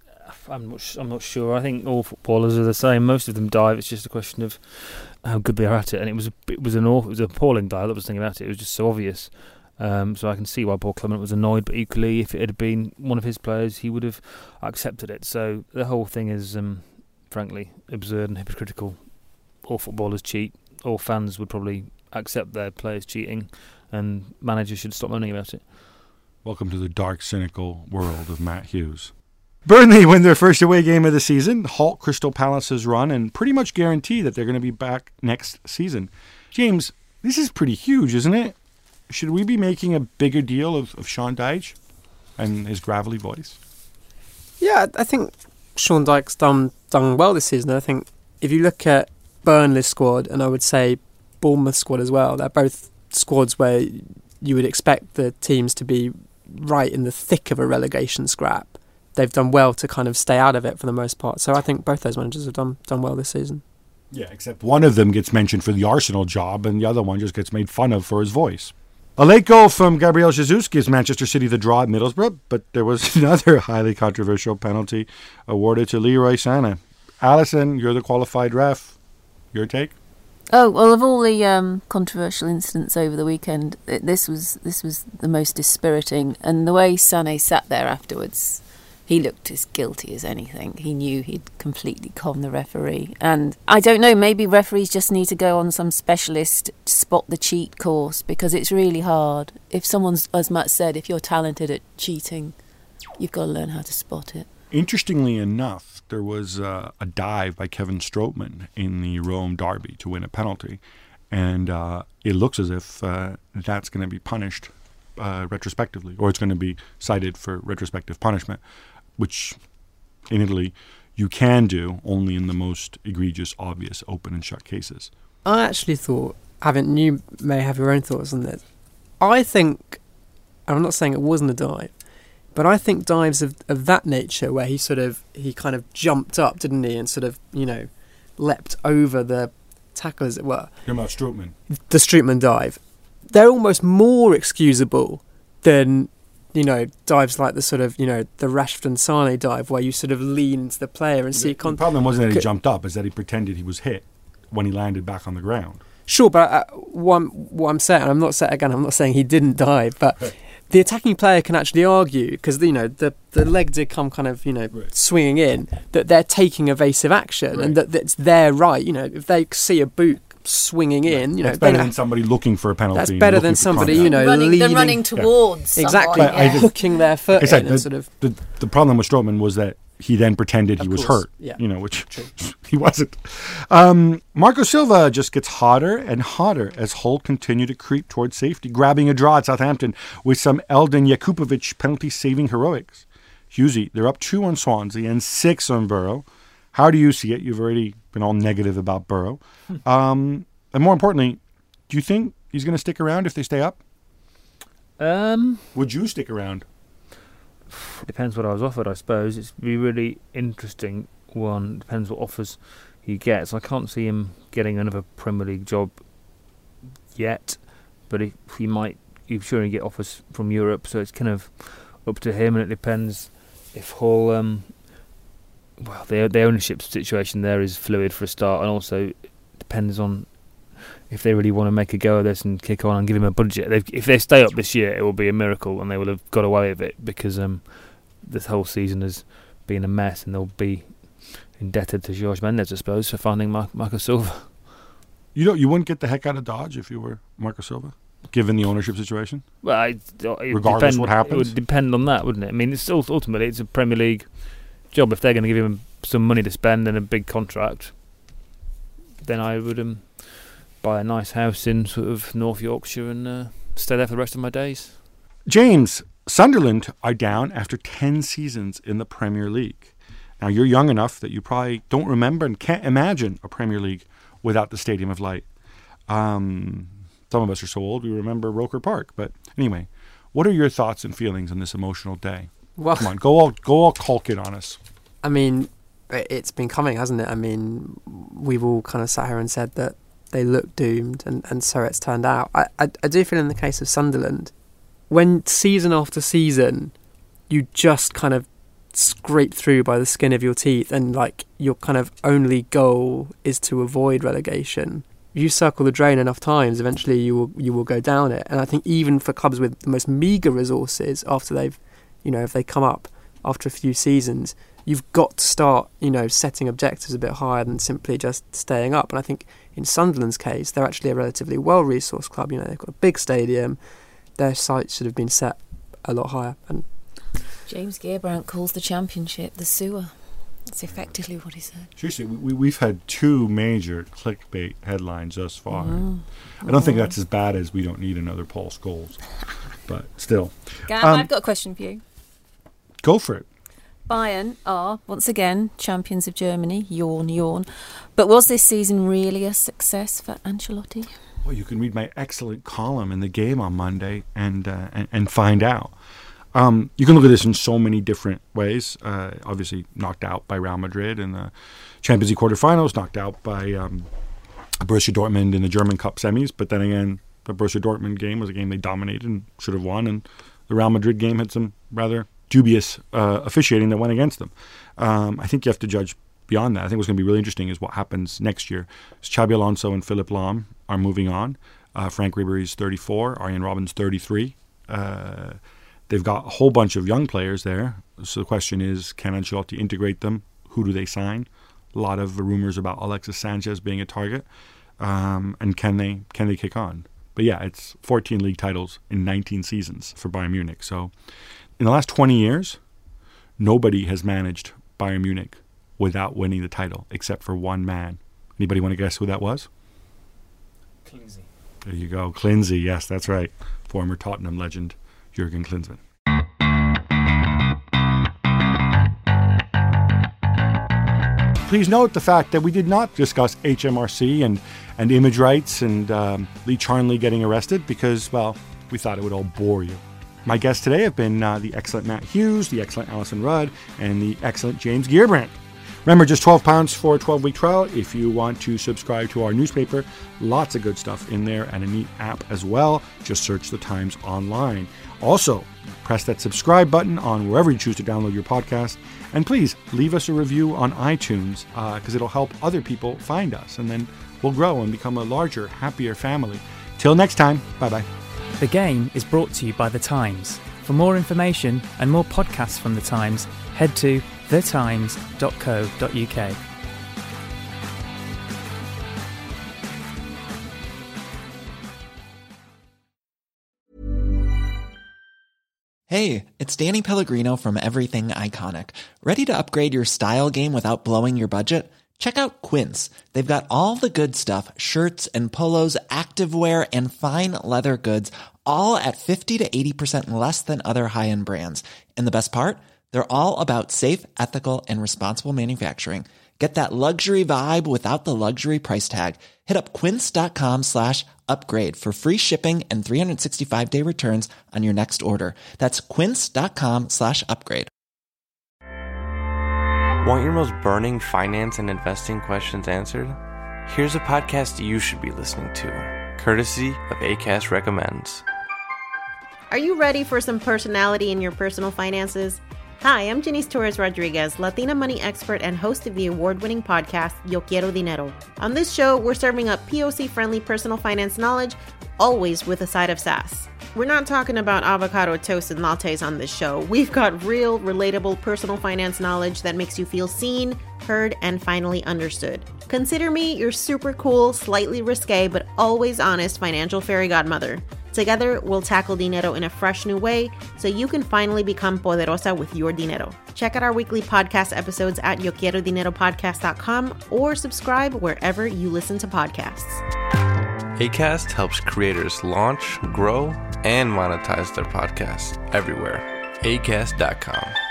[SPEAKER 5] I'm not, I'm not sure. I think all footballers are the same. Most of them dive. It's just a question of how good they are at it. And it was a, it was an awful, it was an appalling dive. That was the thing about it. It was just so obvious. Um, so I can see why Paul Clement was annoyed. But equally, if it had been one of his players, he would have accepted it. So the whole thing is... Um, frankly, absurd and hypocritical. All footballers cheat. All fans would probably accept their players cheating, and managers should stop moaning about it.
[SPEAKER 3] Welcome to the dark, cynical world of Matt Hughes. Burnley win their first away game of the season, halt Crystal Palace's run, and pretty much guarantee that they're going to be back next season. James, this is pretty huge, isn't it? Should we be making a bigger deal of, of Sean Dyche and his gravelly voice?
[SPEAKER 6] Yeah, I think Sean Dyche's done done well this season. I think if you look at Burnley's squad, and I would say Bournemouth's squad as well, they're both squads where you would expect the teams to be right in the thick of a relegation scrap. They've done well to kind of stay out of it for the most part. So I think both those managers have done done well this season.
[SPEAKER 3] Yeah, except one of them gets mentioned for the Arsenal job, and the other one just gets made fun of for his voice. A late goal from Gabriel Jesus gives Manchester City the draw at Middlesbrough, but there was another highly controversial penalty awarded to Leroy Sané. Alison, you're the qualified ref. Your take?
[SPEAKER 4] Oh, well, of all the um, controversial incidents over the weekend, it, this was this was the most dispiriting. And the way Sané sat there afterwards, he looked as guilty as anything. He knew he'd completely conned the referee. And I don't know, maybe referees just need to go on some specialist spot the cheat course, because it's really hard. If someone's, as Matt said, if you're talented at cheating, you've got to learn how to spot it.
[SPEAKER 3] Interestingly enough, there was uh, a dive by Kevin Strootman in the Rome derby to win a penalty. And uh, it looks as if uh, that's going to be punished uh, retrospectively, or it's going to be cited for retrospective punishment, which in Italy you can do only in the most egregious, obvious, open and shut cases.
[SPEAKER 6] I actually thought, having you may have your own thoughts on this, I think, and I'm not saying it wasn't a dive, but I think dives of, of that nature, where he sort of, he kind of jumped up, didn't he, and sort of, you know, leapt over the tackle, as it were.
[SPEAKER 3] You're about Strootman.
[SPEAKER 6] The Strootman dive. They're almost more excusable than, you know, dives like the sort of, you know, the Rashford and Sané dive, where you sort of lean into the player and see...
[SPEAKER 3] The, con- the problem wasn't that he jumped up, it's that he pretended he was hit when he landed back on the ground.
[SPEAKER 6] Sure, but uh, one, what I'm saying, I'm not saying again, I'm not saying he didn't dive, but the attacking player can actually argue, because you know the the leg did come kind of you know
[SPEAKER 3] Right.
[SPEAKER 6] swinging in, that they're taking evasive action
[SPEAKER 3] Right.
[SPEAKER 6] and that that's their right. You know, if they see a boot swinging in, you know,
[SPEAKER 3] That's better
[SPEAKER 6] they
[SPEAKER 3] than
[SPEAKER 6] know-
[SPEAKER 3] somebody looking for a penalty.
[SPEAKER 6] that's
[SPEAKER 3] and
[SPEAKER 6] better
[SPEAKER 3] looking
[SPEAKER 6] than
[SPEAKER 3] for
[SPEAKER 6] somebody
[SPEAKER 3] contact.
[SPEAKER 6] you know
[SPEAKER 4] running,
[SPEAKER 6] leading
[SPEAKER 4] they're running towards
[SPEAKER 6] exactly
[SPEAKER 4] someone,
[SPEAKER 3] I
[SPEAKER 4] yeah.
[SPEAKER 3] just-
[SPEAKER 6] hooking their foot
[SPEAKER 3] Like I said,
[SPEAKER 6] in
[SPEAKER 3] the,
[SPEAKER 6] and sort of.
[SPEAKER 3] the, the problem with Strootman was that he then pretended he
[SPEAKER 6] Of
[SPEAKER 3] was
[SPEAKER 6] course,
[SPEAKER 3] hurt,
[SPEAKER 6] yeah.
[SPEAKER 3] you know, which he wasn't. Um, Marco Silva just gets hotter and hotter as Hull continue to creep towards safety, grabbing a draw at Southampton with some Eldon Jakupovic penalty-saving heroics. Hughesy, they're up two on Swansea and six on Borough. How do you see it? You've already been all negative about Borough. Um, and more importantly, do you think he's going to stick around if they stay up?
[SPEAKER 5] Um,
[SPEAKER 3] Would you stick around?
[SPEAKER 5] depends what I was offered, I suppose. It's be really interesting one. Depends what offers he gets. I can't see him getting another Premier League job yet, but he, he might. He's sure he get offers from Europe, so it's kind of up to him, and it depends if Hull. Um, well, the the ownership situation there is fluid for a start, and also it depends on if they really want to make a go of this and kick on and give him a budget. They've, if they stay up this year, it will be a miracle, and they will have got away with it because um, this whole season has been a mess, and they'll be indebted to Jorge Mendes, I suppose, for finding Mar- Marco Silva.
[SPEAKER 3] You don't. You wouldn't get the heck out of Dodge if you were Marco Silva, given the ownership situation.
[SPEAKER 5] Well, I, it
[SPEAKER 3] Regardless
[SPEAKER 5] depend,
[SPEAKER 3] what happens?
[SPEAKER 5] it would depend on that, wouldn't it? I mean, it's ult- ultimately it's a Premier League job. If they're going to give him some money to spend and a big contract, then I would um, buy a nice house in sort of North Yorkshire and uh, stay there for the rest of my days.
[SPEAKER 3] James, Sunderland are down after ten seasons in the Premier League. Now, you're young enough that you probably don't remember and can't imagine a Premier League without the Stadium of Light. Um, some of us are so old we remember Roker Park. But anyway, what are your thoughts and feelings on this emotional day?
[SPEAKER 6] Well,
[SPEAKER 3] Come on, go all go all Culkin on us.
[SPEAKER 6] I mean, it- it's been coming, hasn't it? I mean, we've all kind of sat here and said that they look doomed, and, and so it's turned out. I, I, I do feel in the case of Sunderland, when season after season, you just kind of scrape through by the skin of your teeth, and like your kind of only goal is to avoid relegation. You circle the drain enough times, eventually you will you will go down it. And I think even for clubs with the most meagre resources, after they've, you know, if they come up after a few seasons, you've got to start, you know, setting objectives a bit higher than simply just staying up. And I think in Sunderland's case, they're actually a relatively well-resourced club. You know, they've got a big stadium. Their sights should have been set a lot higher. And
[SPEAKER 4] James Gearbrandt calls the championship the sewer. That's effectively what he said.
[SPEAKER 3] Seriously, we, we've had two major clickbait headlines thus far.
[SPEAKER 4] Mm.
[SPEAKER 3] I don't think that's as bad as we don't need another Paul Scholes. But still.
[SPEAKER 4] Gav,
[SPEAKER 3] Um,
[SPEAKER 4] I've got a question for you.
[SPEAKER 3] Go for it.
[SPEAKER 4] Bayern are, once again, champions of Germany. Yawn, yawn. But was this season really a success for Ancelotti?
[SPEAKER 3] Well, you can read my excellent column in the Game on Monday and uh, and, and find out. Um, you can look at this in so many different ways. Uh, obviously, knocked out by Real Madrid in the Champions League quarterfinals, knocked out by um, Borussia Dortmund in the German Cup semis. But then again, the Borussia Dortmund game was a game they dominated and should have won, and the Real Madrid game had some rather dubious uh, officiating that went against them. Um, I think you have to judge beyond that. I think what's going to be really interesting is what happens next year. As Xabi Alonso and Philipp Lahm are moving on. Uh, Frank Ribery's thirty-four, Arjen Robben's thirty-three. Uh, they've got a whole bunch of young players there. So the question is, can Ancelotti integrate them? Who do they sign? A lot of rumors about Alexis Sanchez being a target. Um, and can they can they kick on? But yeah, it's fourteen league titles in nineteen seasons for Bayern Munich. So in the last twenty years, nobody has managed Bayern Munich without winning the title, except for one man. Anybody want to guess who that was?
[SPEAKER 5] Klinsmann.
[SPEAKER 3] There you go. Klinsmann, yes, that's right. Former Tottenham legend, Jurgen Klinsmann. Please note the fact that we did not discuss H M R C and, and image rights and um, Lee Charnley getting arrested because, well, we thought it would all bore you. My guests today have been uh, the excellent Matt Hughes, the excellent Alison Rudd, and the excellent James Gearbrandt. Remember, just twelve pounds for a twelve-week trial if you want to subscribe to our newspaper. Lots of good stuff in there and a neat app as well. Just search The Times online. Also, press that subscribe button on wherever you choose to download your podcast And please leave us a review on iTunes because uh, it'll help other people find us. And then we'll grow and become a larger, happier family. Till next time, bye-bye.
[SPEAKER 11] The Game is brought to you by The Times. For more information and more podcasts from The Times, head to the times dot co dot uk.
[SPEAKER 12] Hey, it's Danny Pellegrino from Everything Iconic. Ready to upgrade your style game without blowing your budget? Check out Quince. They've got all the good stuff, shirts and polos, activewear, and fine leather goods, all at fifty to eighty percent less than other high-end brands. And the best part? They're all about safe, ethical, and responsible manufacturing. Get that luxury vibe without the luxury price tag. Hit up quince.com slash upgrade for free shipping and three sixty-five day returns on your next order. That's quince.com slash upgrade.
[SPEAKER 13] Want your most burning finance and investing questions answered? Here's a podcast you should be listening to, courtesy of Acast Recommends.
[SPEAKER 14] Are you ready for some personality in your personal finances? Hi, I'm Janice Torres Rodriguez, Latina money expert and host of the award-winning podcast, Yo Quiero Dinero. On this show, we're serving up P O C-friendly personal finance knowledge, always with a side of sass. We're not talking about avocado toast and lattes on this show. We've got real, relatable personal finance knowledge that makes you feel seen, heard, and finally understood. Consider me your super cool, slightly risque, but always honest financial fairy godmother. Together, we'll tackle dinero in a fresh new way so you can finally become poderosa with your dinero. Check out our weekly podcast episodes at yo quiero dinero podcast dot com or subscribe wherever you listen to podcasts.
[SPEAKER 13] Acast helps creators launch, grow, and monetize their podcasts everywhere. acast dot com.